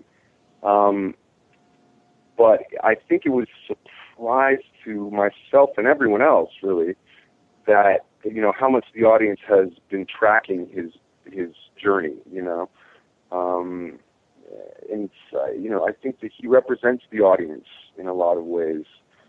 But I think it was a surprise to myself and everyone else, really, that, you know, how much the audience has been tracking his journey, you know. And it's, you know, I think that he represents the audience in a lot of ways.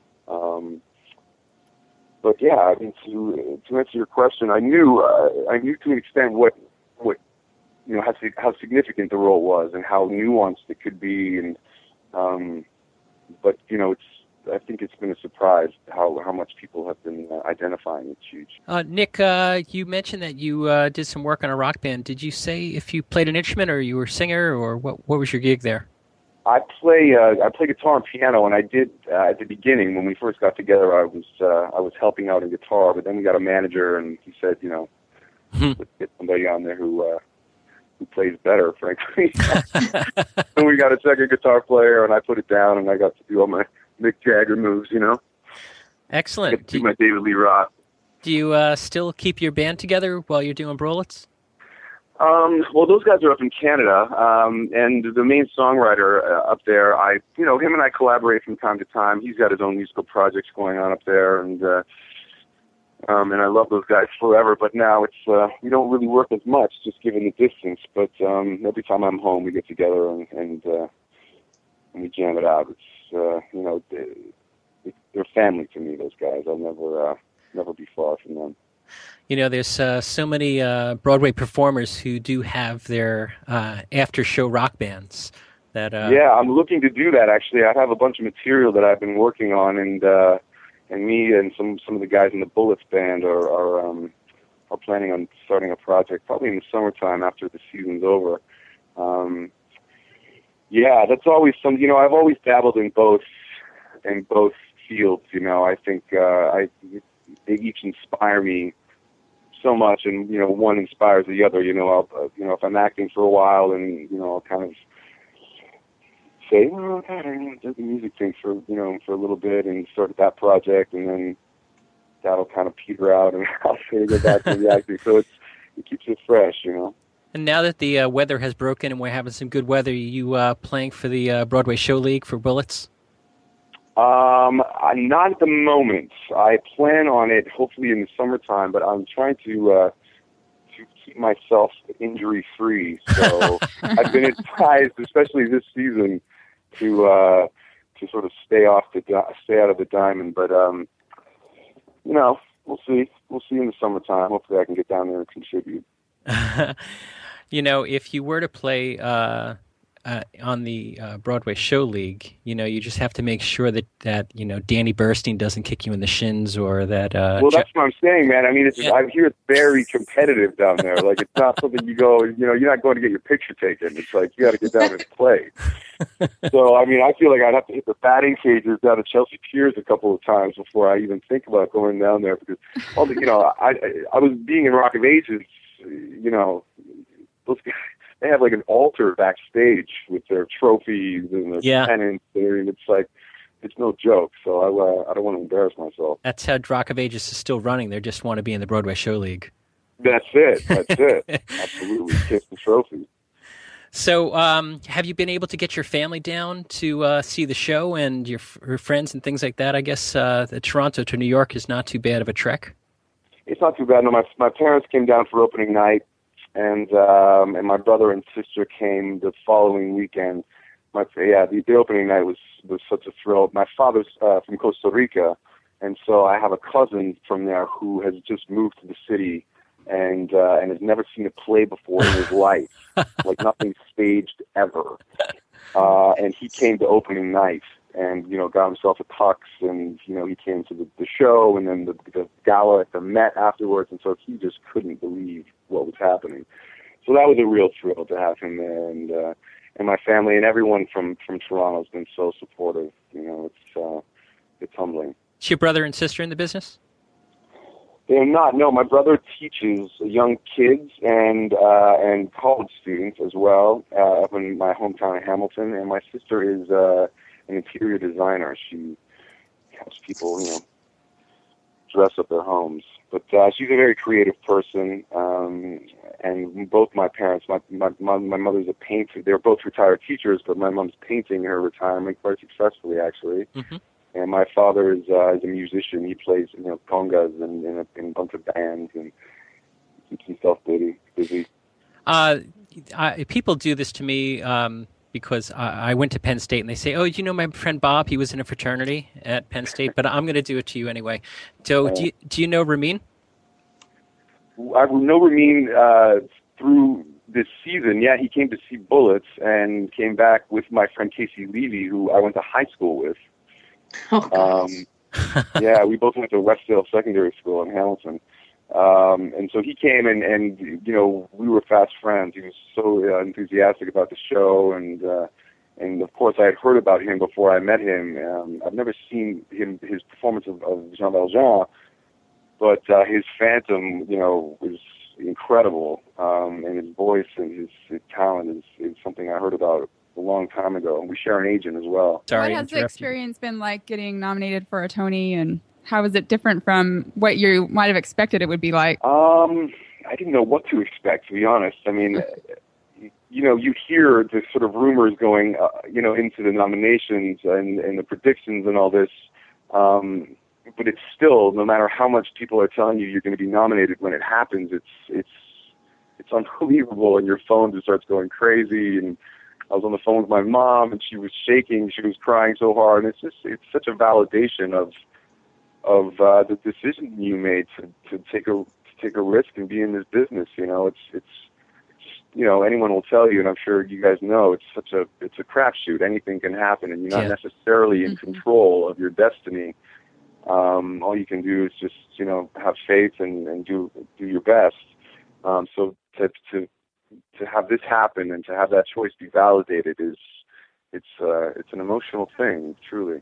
But yeah, I mean, to answer your question, I knew to an extent what you know, how significant the role was and how nuanced it could be, and but you know, I think it's been a surprise how much people have been identifying. It's huge. Nick, you mentioned that you did some work on a rock band. Did you say if you played an instrument or you were a singer, or what was your gig there? I play guitar and piano, and I did at the beginning when we first got together. I was helping out in guitar, but then we got a manager, and he said, you know, let's get somebody on there who plays better, frankly. And we got a second guitar player, and I put it down, and I got to do all my Mick Jagger moves, you know. Excellent. Do my David Lee Roth. Do you still keep your band together while you're doing Brolitz? Well, those guys are up in Canada, and the main songwriter up there, him and I collaborate from time to time. He's got his own musical projects going on up there, and I love those guys forever. But now it's we don't really work as much, just given the distance. But every time I'm home, we get together and we jam it out. It's you know, they're family to me. Those guys, I'll never be far from them. You know, there's so many Broadway performers who do have their after-show rock bands. Yeah, I'm looking to do that, actually. I have a bunch of material that I've been working on, and me and some of the guys in the Bullets band are planning on starting a project probably in the summertime after the season's over. Yeah, that's always some. You know, I've always dabbled in both fields. You know, I think they each inspire me so much, and you know, one inspires the other. You know, if I'm acting for a while, and you know, I'll kind of say, oh, God, I did the music thing for a little bit, and started that project, and then that'll kind of peter out, and I'll say go back to the acting. So it keeps it fresh, you know. And now that the weather has broken and we're having some good weather, are you playing for the Broadway Show League for Bullets? Not at the moment. I plan on it hopefully in the summertime, but I'm trying to keep myself injury free. So I've been advised, especially this season, to sort of stay out of the diamond. But you know, we'll see. We'll see in the summertime. Hopefully, I can get down there and contribute. You know, if you were to play on the Broadway Show League, you know, you just have to make sure that you know, Danny Burstein doesn't kick you in the shins, or that. Well, that's what I'm saying, man. I mean, I hear it's very competitive down there. Like, it's not something you go, you know, you're not going to get your picture taken. It's like you got to get down and play. So, I mean, I feel like I'd have to hit the batting cages down at Chelsea Piers a couple of times before I even think about going down there, because all the, you know, I was being in Rock of Ages, you know, those guys, they have like an altar backstage with their trophies and their pennants. And it's like, it's no joke. So I don't want to embarrass myself. That's how Rock of Ages is still running. They just want to be in the Broadway Show League. That's it. That's it. Absolutely. Kiss the trophy. So, have you been able to get your family down to see the show and your friends and things like that? I guess the Toronto to New York is not too bad of a trek. It's not too bad. No, my parents came down for opening night, and my brother and sister came the following weekend. The opening night was such a thrill. My father's from Costa Rica, and so I have a cousin from there who has just moved to the city and has never seen a play before in his life, like nothing staged ever. And he came to opening night and, got himself a tux, and, he came to the show and then the gala at the Met afterwards, and so he just couldn't believe what was happening. So that was a real thrill to have him there, and my family and everyone from Toronto has been so supportive. It's humbling. Is your brother and sister in the business? They're not. No, my brother teaches young kids and college students as well up in my hometown of Hamilton, and my sister is an interior designer. She helps people, dress up their homes. But she's a very creative person, and both my parents, my mother's a painter. They're both retired teachers, but my mom's painting her retirement quite successfully, actually. Mm-hmm. And my father is a musician. He plays, congas in a bunch of bands and keeps himself busy. People do this to me because I went to Penn State, and they say, "Oh, you know my friend Bob? He was in a fraternity at Penn State." But I'm going to do it to you anyway. So, do you know Ramin? I know Ramin through this season. Yeah, he came to see Bullets and came back with my friend Casey Levy, who I went to high school with. Oh, yeah, we both went to Westdale Secondary School in Hamilton. And so he came and we were fast friends. He was so enthusiastic about the show, and of course I had heard about him before I met him. I've never seen his performance of Jean Valjean, but his Phantom, was incredible. And his voice and his talent is something I heard about a long time ago. And we share an agent as well. Sorry, what has the experience been like getting nominated for a Tony, and how is it different from what you might have expected it would be like? I didn't know what to expect, to be honest. I mean, you hear the sort of rumors going, into the nominations and the predictions and all this. But it's still, no matter how much people are telling you you're going to be nominated, when it happens, it's unbelievable, and your phone just starts going crazy. And I was on the phone with my mom, and she was shaking. She was crying so hard. And it's such a validation of the decision you made to take a risk and be in this business. It's anyone will tell you, and I'm sure you guys know, it's a crapshoot. Anything can happen, and you're not necessarily in control of your destiny. All you can do is just have faith and do your best. So to have this happen and to have that choice be validated it's an emotional thing, truly.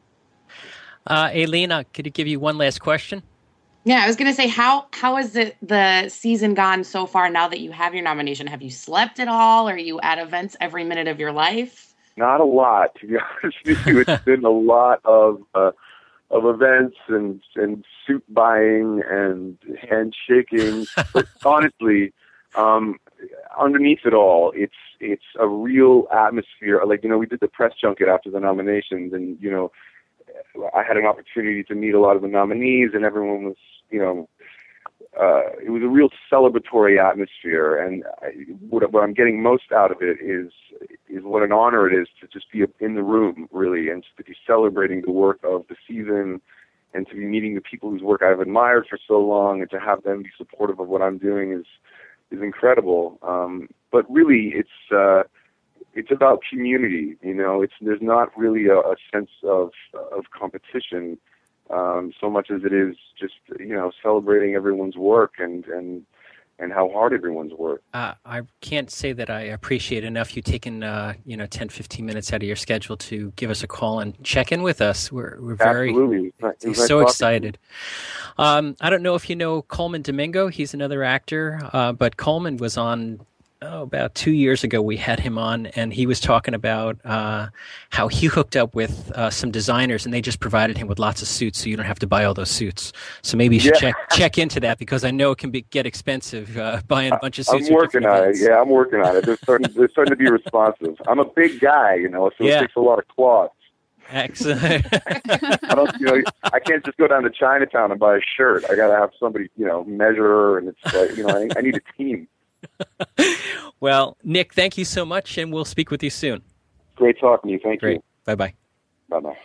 Elena, could I give you one last question? Yeah, I was going to say, how has the season gone so far now that you have your nomination? Have you slept at all? Are you at events every minute of your life? Not a lot, to be honest with you. It's been a lot of events and suit buying and handshaking. But honestly, underneath it all, it's a real atmosphere. Like, we did the press junket after the nominations, and I had an opportunity to meet a lot of the nominees, and everyone was, it was a real celebratory atmosphere. And what I'm getting most out of it is what an honor it is to just be in the room, really, and to be celebrating the work of the season, and to be meeting the people whose work I've admired for so long, and to have them be supportive of what I'm doing is incredible. But really, it's about community. There's not really a sense of competition so much as it is just celebrating everyone's work and how hard everyone's worked. I can't say that I appreciate enough you taking 10, 15 minutes out of your schedule to give us a call and check in with us. We're very so excited. I don't know if you know Coleman Domingo. He's another actor, but Coleman was on about 2 years ago, we had him on, and he was talking about how he hooked up with some designers, and they just provided him with lots of suits, so you don't have to buy all those suits. So maybe you should check into that, because I know it can get expensive buying a bunch of suits. I'm working on it. Yeah, I'm working on it. They're starting to be responsive. I'm a big guy, so it takes a lot of cloth. Excellent. I can't just go down to Chinatown and buy a shirt. I got to have somebody, measure, and it's like, I need a team. Well, Nick, thank you so much, and we'll speak with you soon. Great talking to you. Thank you. Bye-bye. Bye-bye.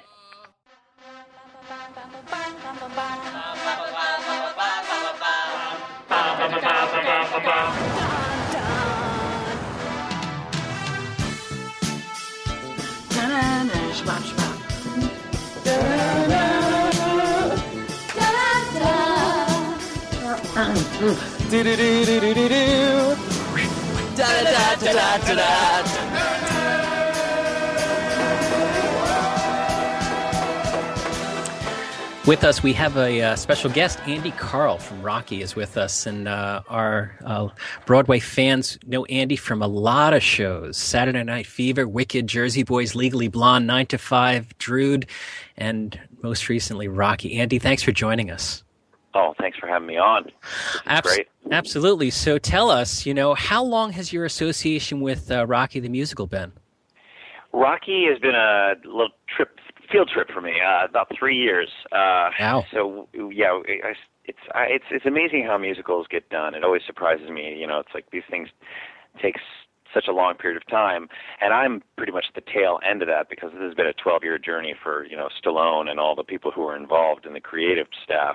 Do do do do do do do. Da da da da da da. With us, we have a special guest. Andy Karl from Rocky is with us, and our Broadway fans know Andy from a lot of shows: Saturday Night Fever, Wicked, Jersey Boys, Legally Blonde, 9 to 5, Drood, and most recently Rocky. Andy, thanks for joining us. Oh, thanks for having me on. Great. Absolutely. So tell us, how long has your association with Rocky the Musical been? Rocky has been a little field trip for me, about 3 years. Wow. So, yeah, it's amazing how musicals get done. It always surprises me. It's like these things take such a long period of time, and I'm pretty much the tail end of that, because this has been a 12-year journey for, Stallone and all the people who are involved in the creative staff.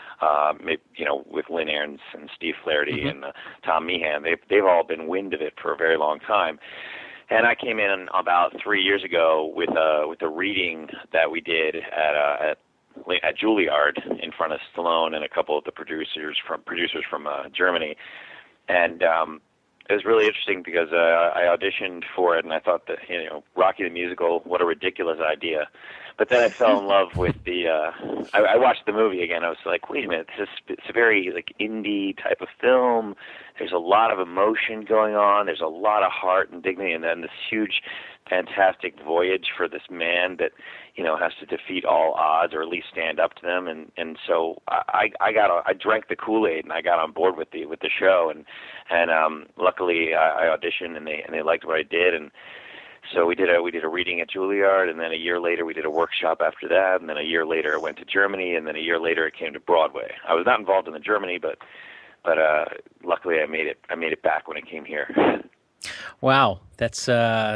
With Lynn Ahrens and Steve Flaherty and Tom Meehan, they've all been wind of it for a very long time. And I came in about 3 years ago with a reading that we did at Juilliard in front of Stallone and a couple of the producers from Germany, and it was really interesting because I auditioned for it, and I thought that Rocky the Musical, what a ridiculous idea. But then I fell in love with the. I watched the movie again. I was like, wait a minute, it's a very indie type of film. There's a lot of emotion going on. There's a lot of heart and dignity, and then this huge, fantastic voyage for this man that has to defeat all odds, or at least stand up to them. And so I drank the Kool-Aid, and I got on board with the show, and luckily I auditioned, and they liked what I did, and. So we did a reading at Juilliard, and then a year later we did a workshop after that, and then a year later I went to Germany, and then a year later it came to Broadway. I was not involved in the Germany, but luckily I made it back when it came here. Wow, that's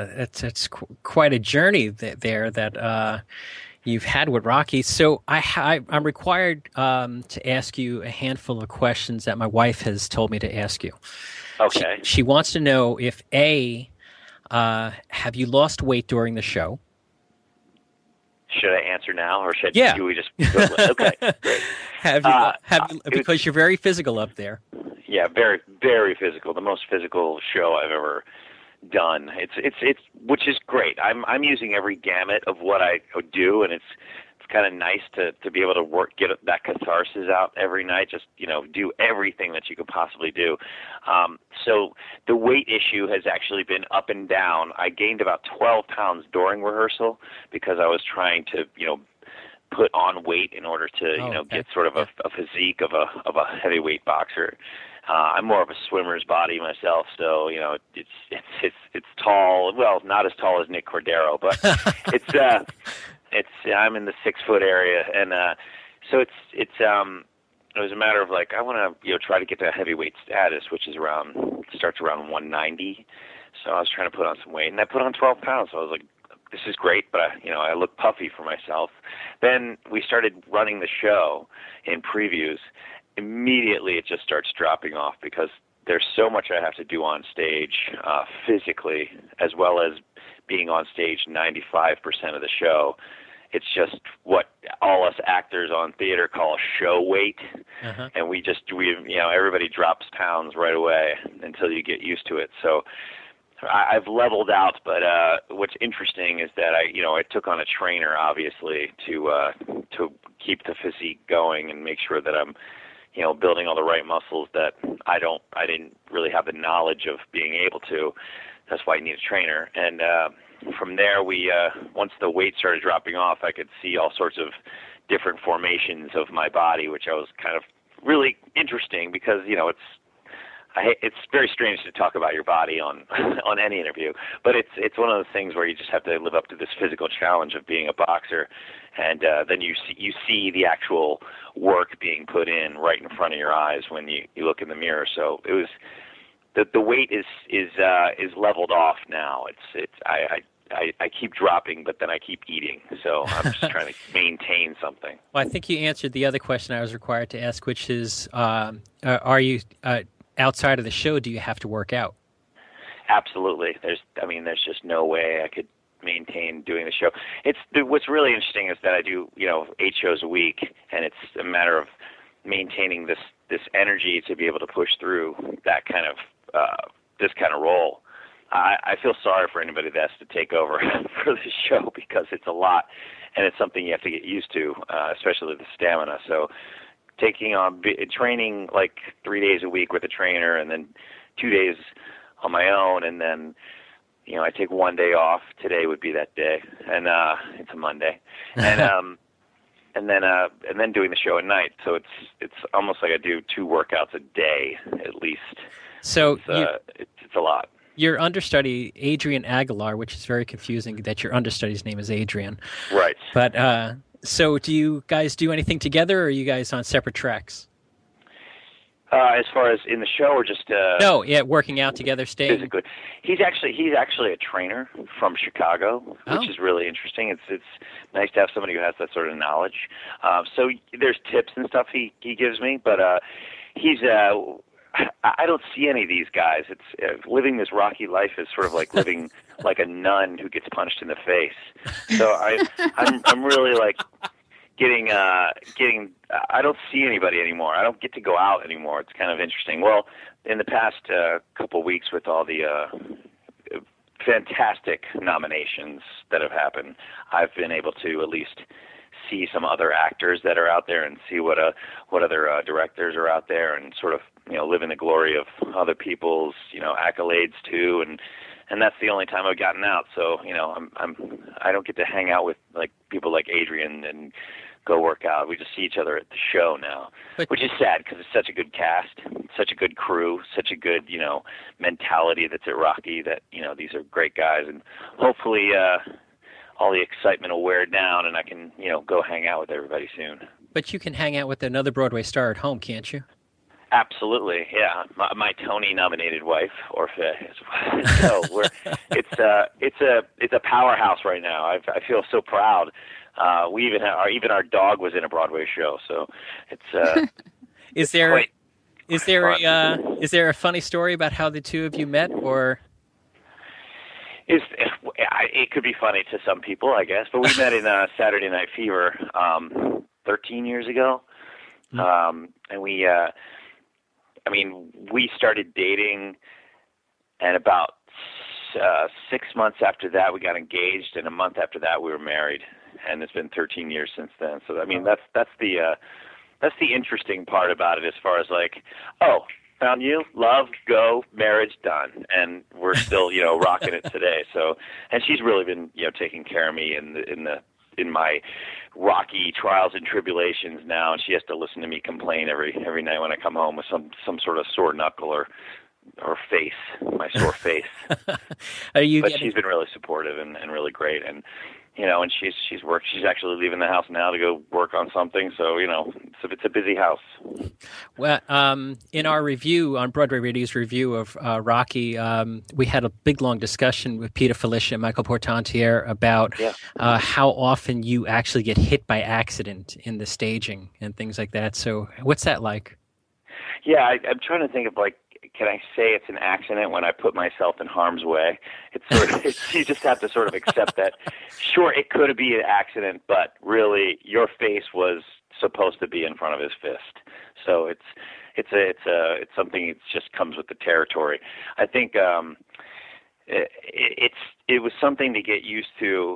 quite a journey there that you've had with Rocky. So I'm required to ask you a handful of questions that my wife has told me to ask you. Okay. She wants to know if have you lost weight during the show? Should I answer now, or should we just go? Okay, great. Have you, because you're very physical up there. Yeah, very, very physical. The most physical show I've ever done. It's which is great. I'm using every gamut of what I do, and it's kind of nice to be able to get that catharsis out every night, just, do everything that you could possibly do. So the weight issue has actually been up and down. I gained about 12 pounds during rehearsal because I was trying to, put on weight in order to, get sort of a physique of a heavyweight boxer. I'm more of a swimmer's body myself, so, it's tall. Well, not as tall as Nick Cordero, but I'm in the 6 foot area, and so it was a matter of I want to try to get to heavyweight status, which is starts around 190. So I was trying to put on some weight, and I put on 12 pounds. So I was like, this is great, but I look puffy for myself. Then we started running the show in previews. Immediately, it just starts dropping off because there's so much I have to do on stage physically, as well as being on stage 95% of the show. It's just what all us actors on theater call show weight, and we everybody drops pounds right away until you get used to it. So I've leveled out, but what's interesting is that I took on a trainer, obviously, to keep the physique going and make sure that I'm building all the right muscles that I didn't really have the knowledge of being able to. That's why you need a trainer. And from there, we once the weight started dropping off, I could see all sorts of different formations of my body, which I was kind of really interesting because it's very strange to talk about your body on on any interview, but it's one of those things where you just have to live up to this physical challenge of being a boxer, and then you see the actual work being put in right in front of your eyes when you look in the mirror. So it was the weight is leveled off now. I keep dropping, but then I keep eating. So I'm just trying to maintain something. Well, I think you answered the other question I was required to ask, which is, are you outside of the show? Do you have to work out? Absolutely. There's just no way I could maintain doing the show. What's really interesting is that I do 8 shows a week, and it's a matter of maintaining this energy to be able to push through that kind of this kind of role. I feel sorry for anybody that has to take over for the show because it's a lot, and it's something you have to get used to, especially the stamina. So taking on training like 3 days a week with a trainer, and then 2 days on my own, and then I take 1 day off. Today would be that day, and it's a Monday, and and then doing the show at night. So it's almost like I do 2 workouts a day at least. So it's a lot. Your understudy, Adrian Aguilar, which is very confusing that your understudy's name is Adrian. Right. But so do you guys do anything together, or are you guys on separate tracks? As far as in the show, or just no, working out together, staying. Physically, he's actually a trainer from Chicago, which is really interesting. It's nice to have somebody who has that sort of knowledge. So there's tips and stuff he gives me, but he's. I don't see any of these guys. It's living this rocky life is sort of like living like a nun who gets punched in the face. So I'm really like getting. I don't see anybody anymore. I don't get to go out anymore. It's kind of interesting. Well, in the past couple weeks, with all the fantastic nominations that have happened, I've been able to at least see some other actors that are out there and see what other directors are out there, and sort of live in the glory of other people's accolades too, and that's the only time I've gotten out. So I don't get to hang out with like people like Adrian and go work out. We just see each other at the show now, which is sad because it's such a good cast, such a good crew, such a good mentality that's at Rocky. That these are great guys, and hopefully all the excitement will wear down, and I can go hang out with everybody soon. But you can hang out with another Broadway star at home, can't you? Absolutely, yeah. My Tony-nominated wife, Orphe. So it's a powerhouse right now. I feel so proud. We even our dog was in a Broadway show. So it's. Is there a funny story about how the two of you met, or? It could be funny to some people, I guess, but we met in Saturday Night Fever 13 years ago, and we started dating, and about 6 months after that, we got engaged, and a month after that, we were married, and it's been 13 years since then. So that's the interesting part about it, as far as like, found you, love, go, marriage, done, and we're still rocking it today. So, and she's really been taking care of me in my rocky trials and tribulations now, and she has to listen to me complain every night when I come home with some sort of sore knuckle or face, my sore face. She's been really supportive and really great, and and she's actually leaving the house now to go work on something. So it's a busy house. Well, in our review on Broadway Radio's review of Rocky, we had a big long discussion with Peter Felicia and Michael Portantiere about how often you actually get hit by accident in the staging and things like that. So what's that like? Yeah, I'm trying to think of like, can I say it's an accident when I put myself in harm's way? It's sort of you just have to sort of accept that. Sure, it could be an accident, but really, your face was supposed to be in front of his fist. So it's something that just comes with the territory. I think it was something to get used to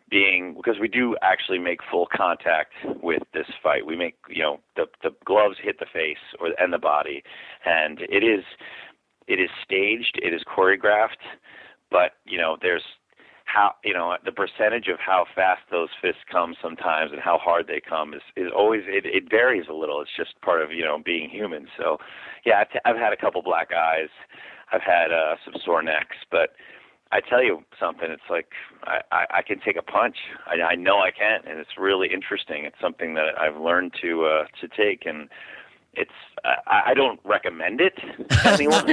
because we do actually make full contact with this fight. We make, the gloves hit the face and the body, and it is staged, it is choreographed, but, there's how, the percentage of how fast those fists come sometimes and how hard they come is always, it varies a little. It's just part of, being human. So yeah, I've had a couple black eyes. I've had some sore necks, but I tell you something, it's like I can take a punch. I know I can, and it's really interesting. It's something that I've learned to take, and it's I don't recommend it to anyone.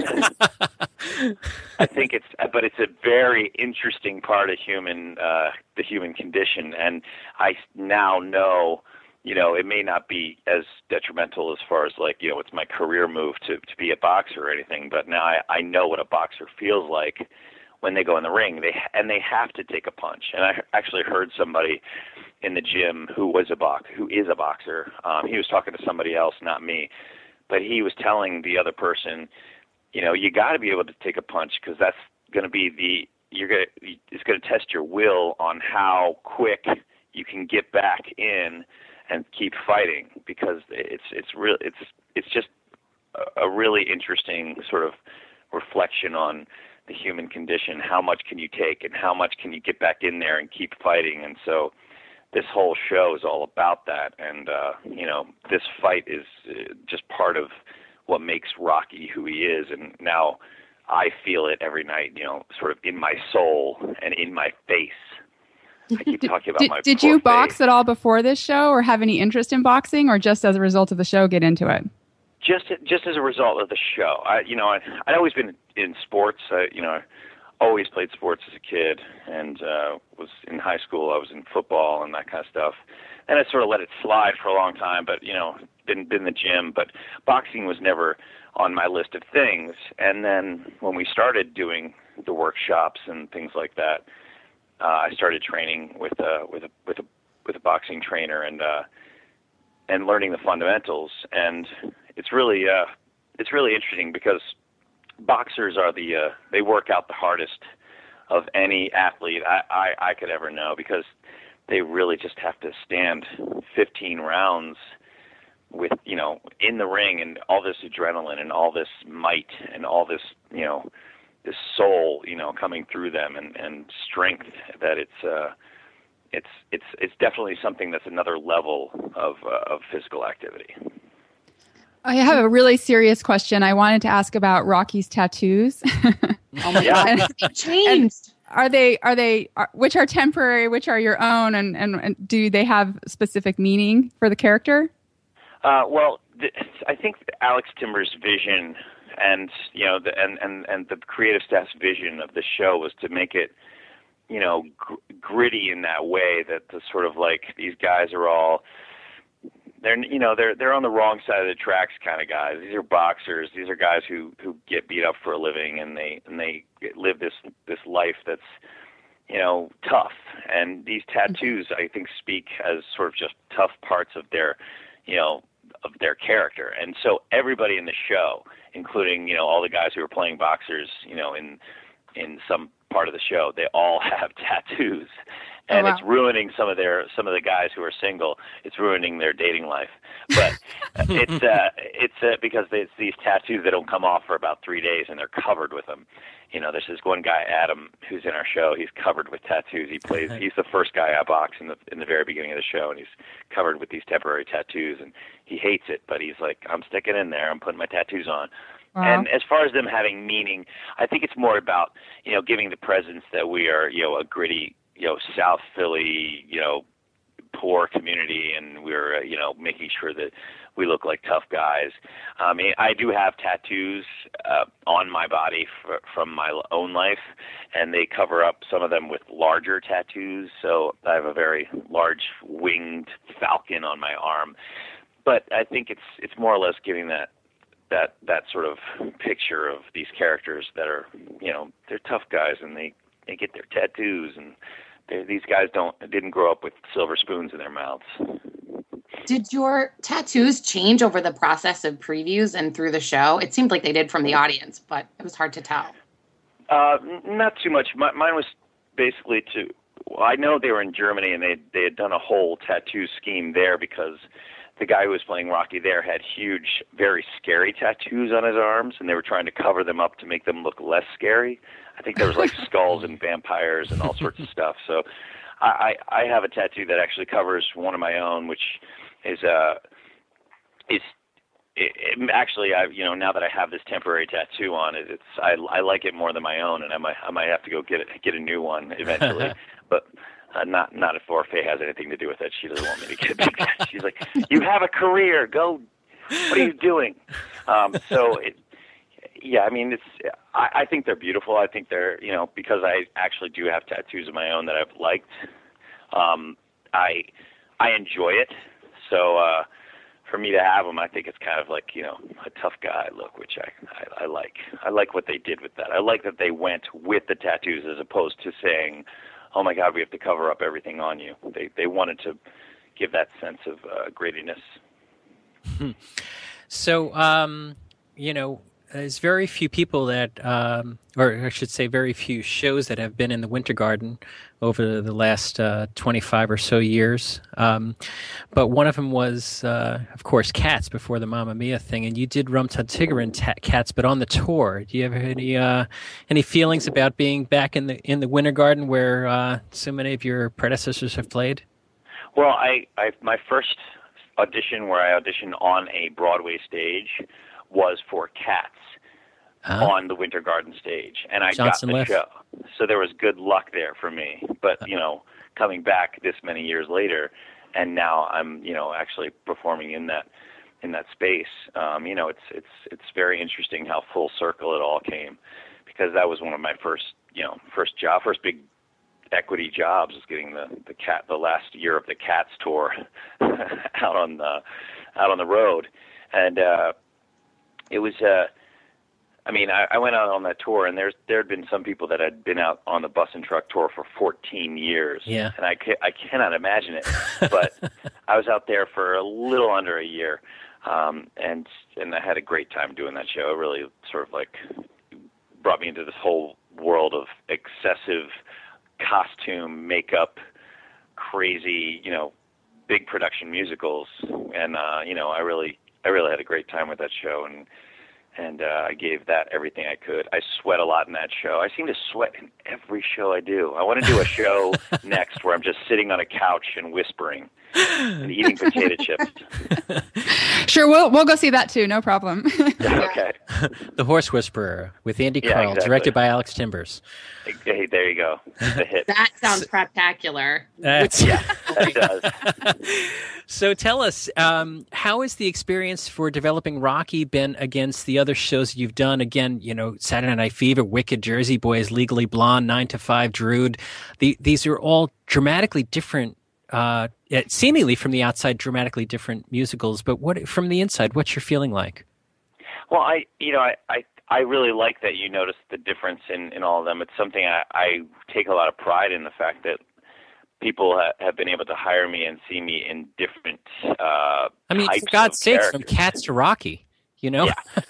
I think it's a very interesting part of the human condition, and I now know, it may not be as detrimental as far as it's my career move to be a boxer or anything, but now I know what a boxer feels like when they go in the ring. They have to take a punch. And I actually heard somebody in the gym who is a boxer. He was talking to somebody else, not me, but he was telling the other person, you got to be able to take a punch, because that's going to be it's going to test your will on how quick you can get back in and keep fighting, because it's just a really interesting sort of reflection on the human condition. How much can you take, and how much can you get back in there and keep fighting? And so this whole show is all about that. And, this fight is just part of what makes Rocky who he is. And now I feel it every night, sort of in my soul and in my face. I keep talking about my Did you box at all before this show, or have any interest in boxing, or just as a result of the show get into it? Just as a result of the show. I'd always been in sports. I always played sports as a kid, and was in high school. I was in football and that kind of stuff. And I sort of let it slide for a long time, but been in the gym. But boxing was never on my list of things. And then when we started doing the workshops and things like that, I started training with a boxing trainer and learning the fundamentals. And it's really interesting, because boxers are they work out the hardest of any athlete I could ever know, because they really just have to stand 15 rounds with, in the ring, and all this adrenaline and all this might and all this, this soul, coming through them, and strength, that it's definitely something that's another level of physical activity. I have a really serious question. I wanted to ask about Rocky's tattoos. Oh my God, they've changed. Are they which are temporary, which are your own, and do they have specific meaning for the character? I think Alex Timber's vision, and and the creative staff's vision of the show was to make it, gritty in that way, that the sort of these guys are all, they're on the wrong side of the tracks kind of guys. These are boxers. These are guys who get beat up for a living, and they live this life that's, tough. And these tattoos, I think, speak as sort of just tough parts of their, of their character. And so everybody in the show, including, all the guys who are playing boxers, in some part of the show, they all have tattoos. And It's ruining some of the guys who are single. It's ruining their dating life. But it's because it's these tattoos that don't come off for about 3 days, and they're covered with them. There's this one guy, Adam, who's in our show. He's covered with tattoos. He's the first guy I boxed in the very beginning of the show, and he's covered with these temporary tattoos, and he hates it. But he's like, I'm sticking in there. I'm putting my tattoos on. Wow. And as far as them having meaning, I think it's more about, giving the presence that we are, a gritty, South Philly, poor community, and we're, making sure that we look like tough guys. I mean, I do have tattoos on my body from my own life, and they cover up some of them with larger tattoos. So I have a very large winged falcon on my arm. But I think it's more or less giving that sort of picture of these characters that are, they're tough guys, and they get their tattoos, and these guys didn't grow up with silver spoons in their mouths. Did your tattoos change over the process of previews and through the show? It seemed like they did from the audience, but it was hard to tell. Not too much. Mine was basically well, I know they were in Germany, and they had done a whole tattoo scheme there because the guy who was playing Rocky there had huge, very scary tattoos on his arms, and they were trying to cover them up to make them look less scary. I think there was like skulls and vampires and all sorts of stuff. So I have a tattoo that actually covers one of my own, which is actually, now that I have this temporary tattoo on it, I like it more than my own, and I might have to go get a new one eventually. But not if Orfeh has anything to do with it. She doesn't want me to get a big tattoo. She's like, "You have a career. Go. What are you doing?" I think they're beautiful. I think they're, because I actually do have tattoos of my own that I've liked. I enjoy it. So for me to have them, I think it's kind of like, a tough guy look, which I like. I like what they did with that. I like that they went with the tattoos as opposed to saying, "Oh my God, we have to cover up everything on you." They wanted to give that sense of grittiness. So, there's very few people that, or I should say very few shows that have been in the Winter Garden over the last 25 or so years. But one of them was, of course, Cats before the Mamma Mia thing. And you did Rum Tum Tigger and Cats, but on the tour. Do you have any feelings about being back in the Winter Garden where so many of your predecessors have played? Well, my first audition where I auditioned on a Broadway stage was for Cats on the Winter Garden stage, and I got the show. So there was good luck there for me. But coming back this many years later, and now I'm actually performing in that space. It's very interesting how full circle it all came, because that was one of my first big equity jobs, was getting the last year of the Cats tour out on the road, and it was. I went out on that tour, and there had been some people that had been out on the bus and truck tour for 14 years. Yeah. And I cannot imagine it, but I was out there for a little under a year, and I had a great time doing that show. It really sort of like brought me into this whole world of excessive costume, makeup, crazy, big production musicals, and I really had a great time with that show, and I gave that everything I could. I sweat a lot in that show. I seem to sweat in every show I do. I want to do a show next where I'm just sitting on a couch and whispering and eating potato chips. Sure, we'll go see that too. No problem. Okay. The Horse Whisperer with Andy Carl, exactly. Directed by Alex Timbers. Hey, there you go. The hit. That sounds spectacular. That does. So tell us, how has the experience for developing Rocky been against the other shows you've done? Again, Saturday Night Fever, Wicked, Jersey Boys, Legally Blonde, 9 to 5, Drood. These are all dramatically different, seemingly from the outside, dramatically different musicals. But from the inside, what's your feeling like? Well, I really like that you noticed the difference in all of them. It's something I take a lot of pride in, the fact that people have been able to hire me and see me in different types for God's of sakes, characters. from Cats to Rocky, Yeah.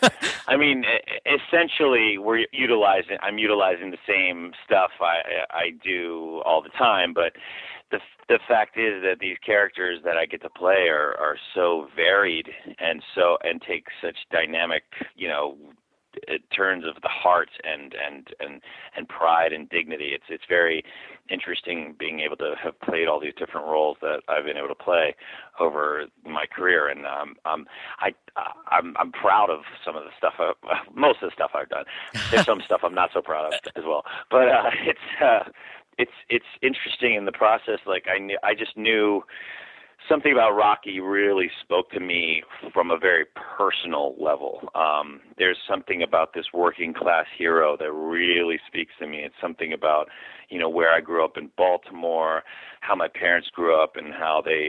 Essentially, I'm utilizing the same stuff I do all the time, but the fact is that these characters that I get to play are so varied and take such dynamic, turns of the heart and pride and dignity. It's very interesting being able to have played all these different roles that I've been able to play over my career, and I'm proud of some of the stuff. Most of the stuff I've done. There's some stuff I'm not so proud of as well, but it's interesting in the process. Like I just knew something about Rocky really spoke to me from a very personal level. There's something about this working class hero that really speaks to me. It's something about, where I grew up in Baltimore, how my parents grew up, and how they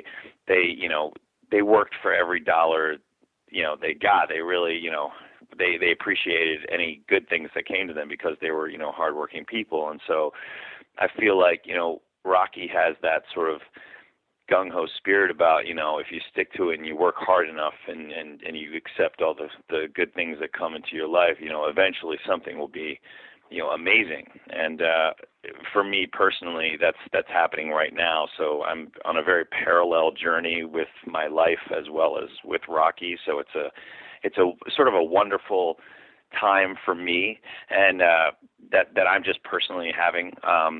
worked for every dollar, they got. They really, they appreciated any good things that came to them because they were, hardworking people. And so I feel like, Rocky has that sort of gung-ho spirit about, if you stick to it and you work hard enough and you accept all the good things that come into your life, eventually something will be, amazing. And for me personally, that's happening right now. So I'm on a very parallel journey with my life as well as with Rocky. So it's a sort of a wonderful time for me, and that I'm just personally having.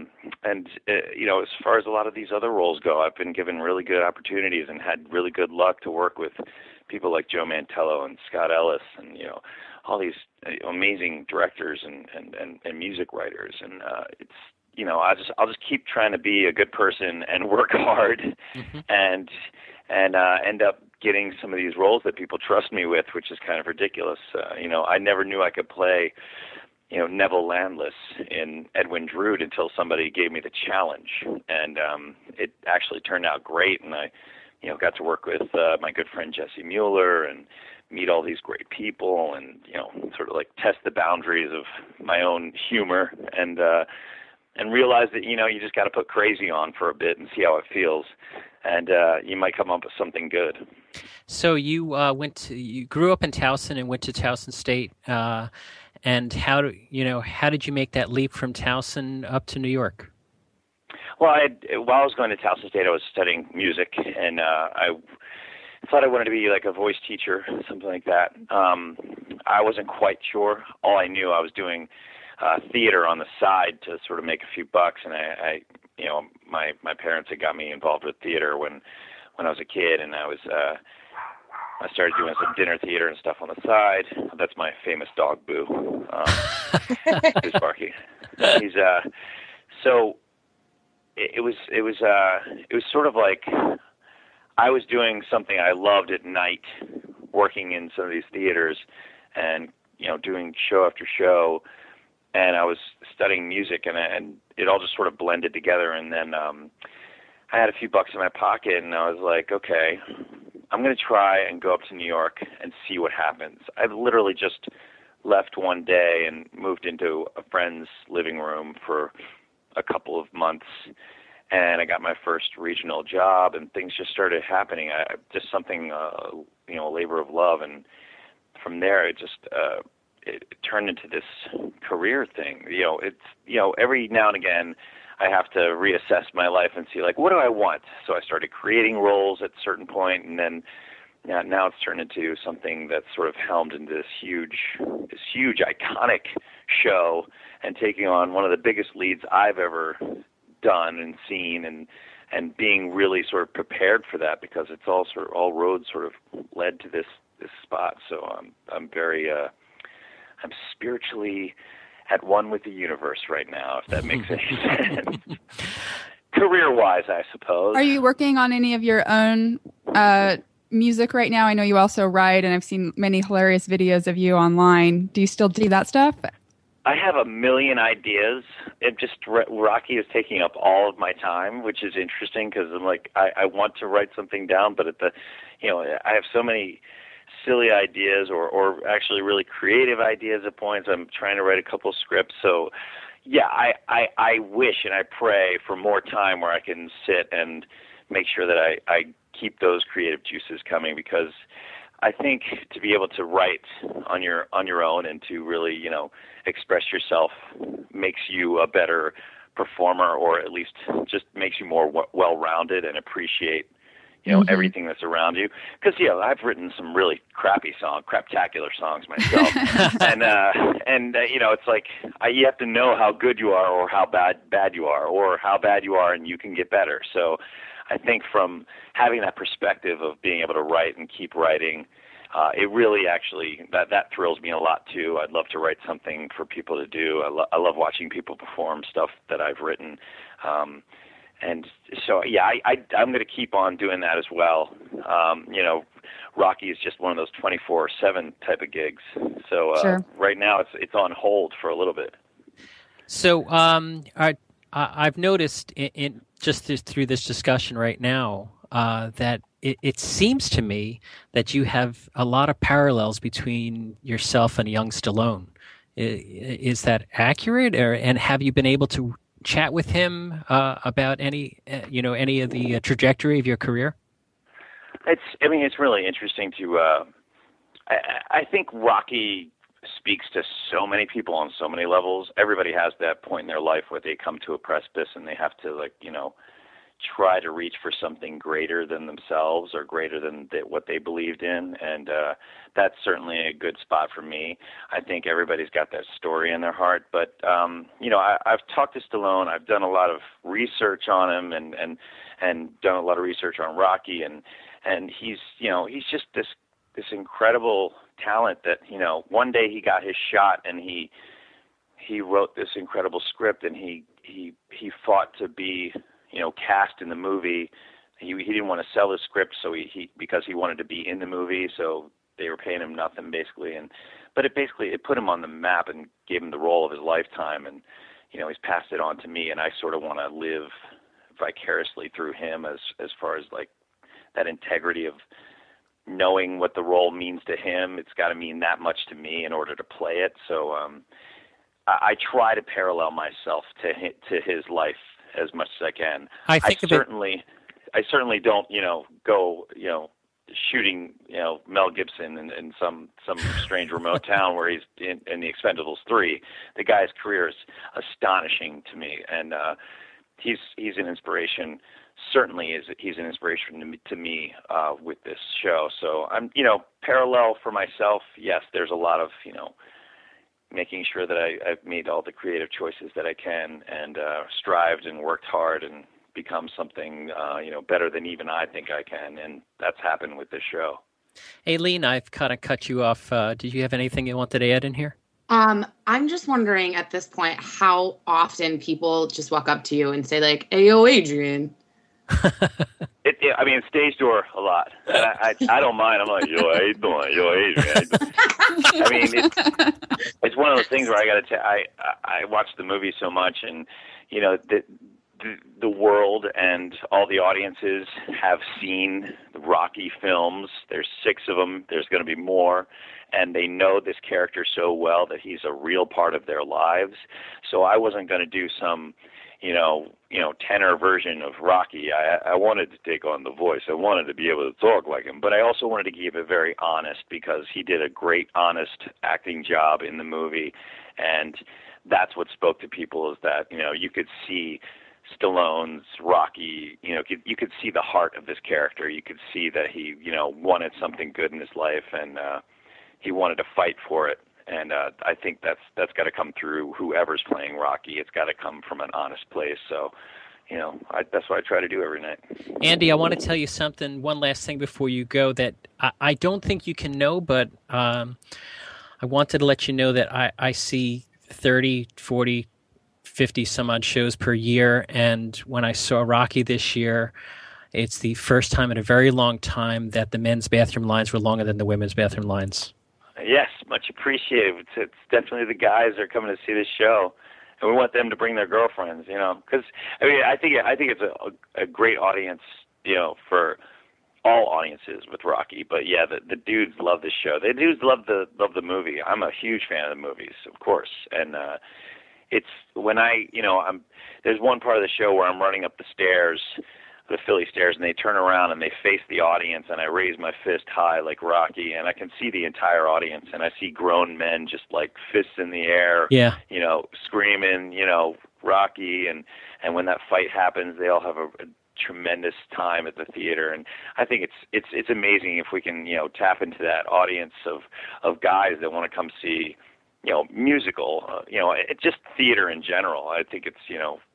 As far as a lot of these other roles go, I've been given really good opportunities and had really good luck to work with people like Joe Mantello and Scott Ellis, and all these amazing directors and music writers. And it's I'll just keep trying to be a good person and work hard, and end up getting some of these roles that people trust me with, which is kind of ridiculous. I never knew I could play, Neville Landless in Edwin Drood until somebody gave me the challenge, and it actually turned out great. And I, got to work with my good friend Jesse Mueller and meet all these great people, and sort of like test the boundaries of my own humor, and realize that you just got to put crazy on for a bit and see how it feels, and you might come up with something good. So you you grew up in Towson and went to Towson State, and how did you make that leap from Towson up to New York? Well, while I was going to Towson State, I was studying music, and I thought I wanted to be like a voice teacher, something like that. I wasn't quite sure. All I knew, I was doing theater on the side to sort of make a few bucks, and my parents had got me involved with theater when I was a kid, and I started doing some dinner theater and stuff on the side. That's my famous dog, Boo. Who's barking. He's so it was sort of like I was doing something I loved at night, working in some of these theaters, and doing show after show. And I was studying music, and it all just sort of blended together. And then I had a few bucks in my pocket, and I was like, okay, I'm going to try and go up to New York and see what happens. I literally just left one day and moved into a friend's living room for a couple of months, and I got my first regional job, and things just started happening. Just something, a labor of love, and from there, it just it turned into this career thing. Every now and again, I have to reassess my life and see, like, what do I want? So I started creating roles at a certain point, and then now it's turned into something that's sort of helmed into this huge, iconic show, and taking on one of the biggest leads I've ever done and seen, and being really sort of prepared for that, because it's all roads sort of led to this spot. So I'm very I'm spiritually at one with the universe right now, if that makes any sense. Career-wise, I suppose. Are you working on any of your own music right now? I know you also write, and I've seen many hilarious videos of you online. Do you still do that stuff? I have a million ideas. Rocky is taking up all of my time, which is interesting, because I'm like, I want to write something down, but I have so many silly ideas or actually really creative ideas at points. I'm trying to write a couple scripts. So yeah, I wish and I pray for more time where I can sit and make sure that I keep those creative juices coming, because I think to be able to write on your own and to really, express yourself makes you a better performer, or at least just makes you more well-rounded and appreciate everything that's around you. Because I've written some really craptacular songs myself, and it's like you have to know how good you are, or how bad you are, or how bad you are and you can get better. So I think from having that perspective of being able to write and keep writing, it really actually that thrills me a lot too. I'd love to write something for people to do. I love watching people perform stuff that I've written. And so, I'm going to keep on doing that as well. Rocky is just one of those 24/7 type of gigs. So sure. Right now it's on hold for a little bit. So I've noticed through this discussion right now that it seems to me that you have a lot of parallels between yourself and young Stallone. Is that accurate? And have you been able to chat with him about any of the trajectory of your career? It's really interesting to. I think Rocky speaks to so many people on so many levels. Everybody has that point in their life where they come to a precipice and they have to, like, you know, try to reach for something greater than themselves or greater than what they believed in. And that's certainly a good spot for me. I think everybody's got that story in their heart. But, you know, I've talked to Stallone. I've done a lot of research on him and done a lot of research on Rocky. And he's, you know, he's just this incredible talent that, you know, one day he got his shot and he wrote this incredible script and he fought to be, you know, cast in the movie. He didn't want to sell his script, so he because he wanted to be in the movie, so they were paying him nothing basically. But it put him on the map and gave him the role of his lifetime. And, you know, he's passed it on to me, and I sort of want to live vicariously through him as far as like that integrity of knowing what the role means to him. It's got to mean that much to me in order to play it. So I try to parallel myself to his life as much as I can. I certainly don't, you know, go, you know, shooting, you know, Mel Gibson in some strange remote town where he's in The Expendables 3. The guy's career is astonishing to me, and he's an inspiration. Certainly he's an inspiration to me with this show. So I'm, you know, parallel for myself. Yes, there's a lot of, you know, making sure that I've made all the creative choices that I can and strived and worked hard and become something, you know, better than even I think I can. And that's happened with this show. Aileen, I've kind of cut you off. Did you have anything you wanted to add in here? I'm just wondering at this point how often people just walk up to you and say like, "Hey, yo, Adrian." I mean, stage door a lot. And I don't mind. I'm like, "Yo, how you doing? Yo, Adrian." I mean, it's one of those things where I got to tell. I watch the movie so much, and you know, the world and all the audiences have seen the Rocky films. There's 6 of them. There's going to be more. And they know this character so well that he's a real part of their lives. So I wasn't going to do some, you know, tenor version of Rocky. I wanted to take on the voice. I wanted to be able to talk like him. But I also wanted to keep it very honest because he did a great, honest acting job in the movie. And that's what spoke to people is that, you know, you could see Stallone's Rocky, you know, you could see the heart of this character. You could see that he, you know, wanted something good in his life and he wanted to fight for it. And I think that's got to come through whoever's playing Rocky. It's got to come from an honest place. So, you know, that's what I try to do every night. Andy, I want to tell you something, one last thing before you go that I don't think you can know, but I wanted to let you know that I see 30, 40, 50 some odd shows per year. And when I saw Rocky this year, it's the first time in a very long time that the men's bathroom lines were longer than the women's bathroom lines. Yes, much appreciated. It's definitely the guys that are coming to see this show, and we want them to bring their girlfriends. You know, because I mean, I think it's a great audience. You know, for all audiences with Rocky. But yeah, the dudes love this show. The dudes love the movie. I'm a huge fan of the movies, of course, and it's when there's one part of the show where I'm running up the stairs, the Philly stairs, and they turn around and they face the audience, and I raise my fist high like Rocky, and I can see the entire audience, and I see grown men just like fists in the air, you know, screaming, you know, Rocky, and when that fight happens, they all have a tremendous time at the theater, and I think it's amazing if we can, you know, tap into that audience of guys that want to come see, you know, musical, you know, it's just theater in general. I think it's, you know,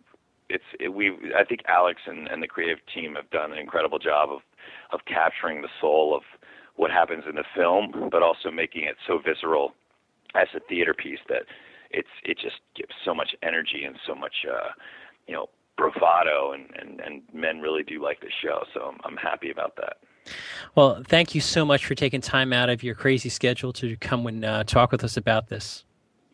I think Alex and the creative team have done an incredible job of capturing the soul of what happens in the film, but also making it so visceral as a theater piece that it just gives so much energy and so much, you know, bravado, and men really do like this show. So I'm happy about that. Well, thank you so much for taking time out of your crazy schedule to come and talk with us about this.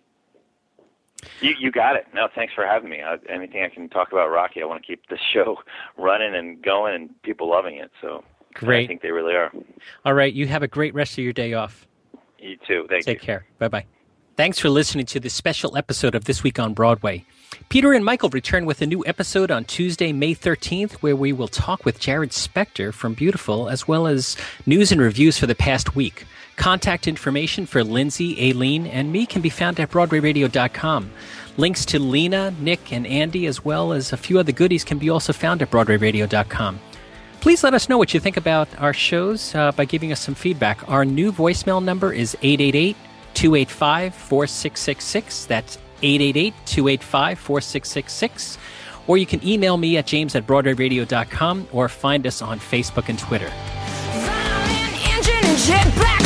You got it. No, thanks for having me. Anything I can talk about Rocky, I want to keep the show running and going and people loving it. So great. I think they really are. All right. You have a great rest of your day off. You too. Thank you. Take care. Bye-bye. Thanks for listening to this special episode of This Week on Broadway. Peter and Michael return with a new episode on Tuesday, May 13th, where we will talk with Jared Spector from Beautiful, as well as news and reviews for the past week. Contact information for Lindsay, Aileen, and me can be found at BroadwayRadio.com. Links to Lena, Nick, and Andy, as well as a few other goodies, can be also found at BroadwayRadio.com. Please let us know what you think about our shows by giving us some feedback. Our new voicemail number is 888-285-4666. That's 888-285-4666. Or you can email me at james@BroadwayRadio.com or find us on Facebook and Twitter. Violin, engine, jet black.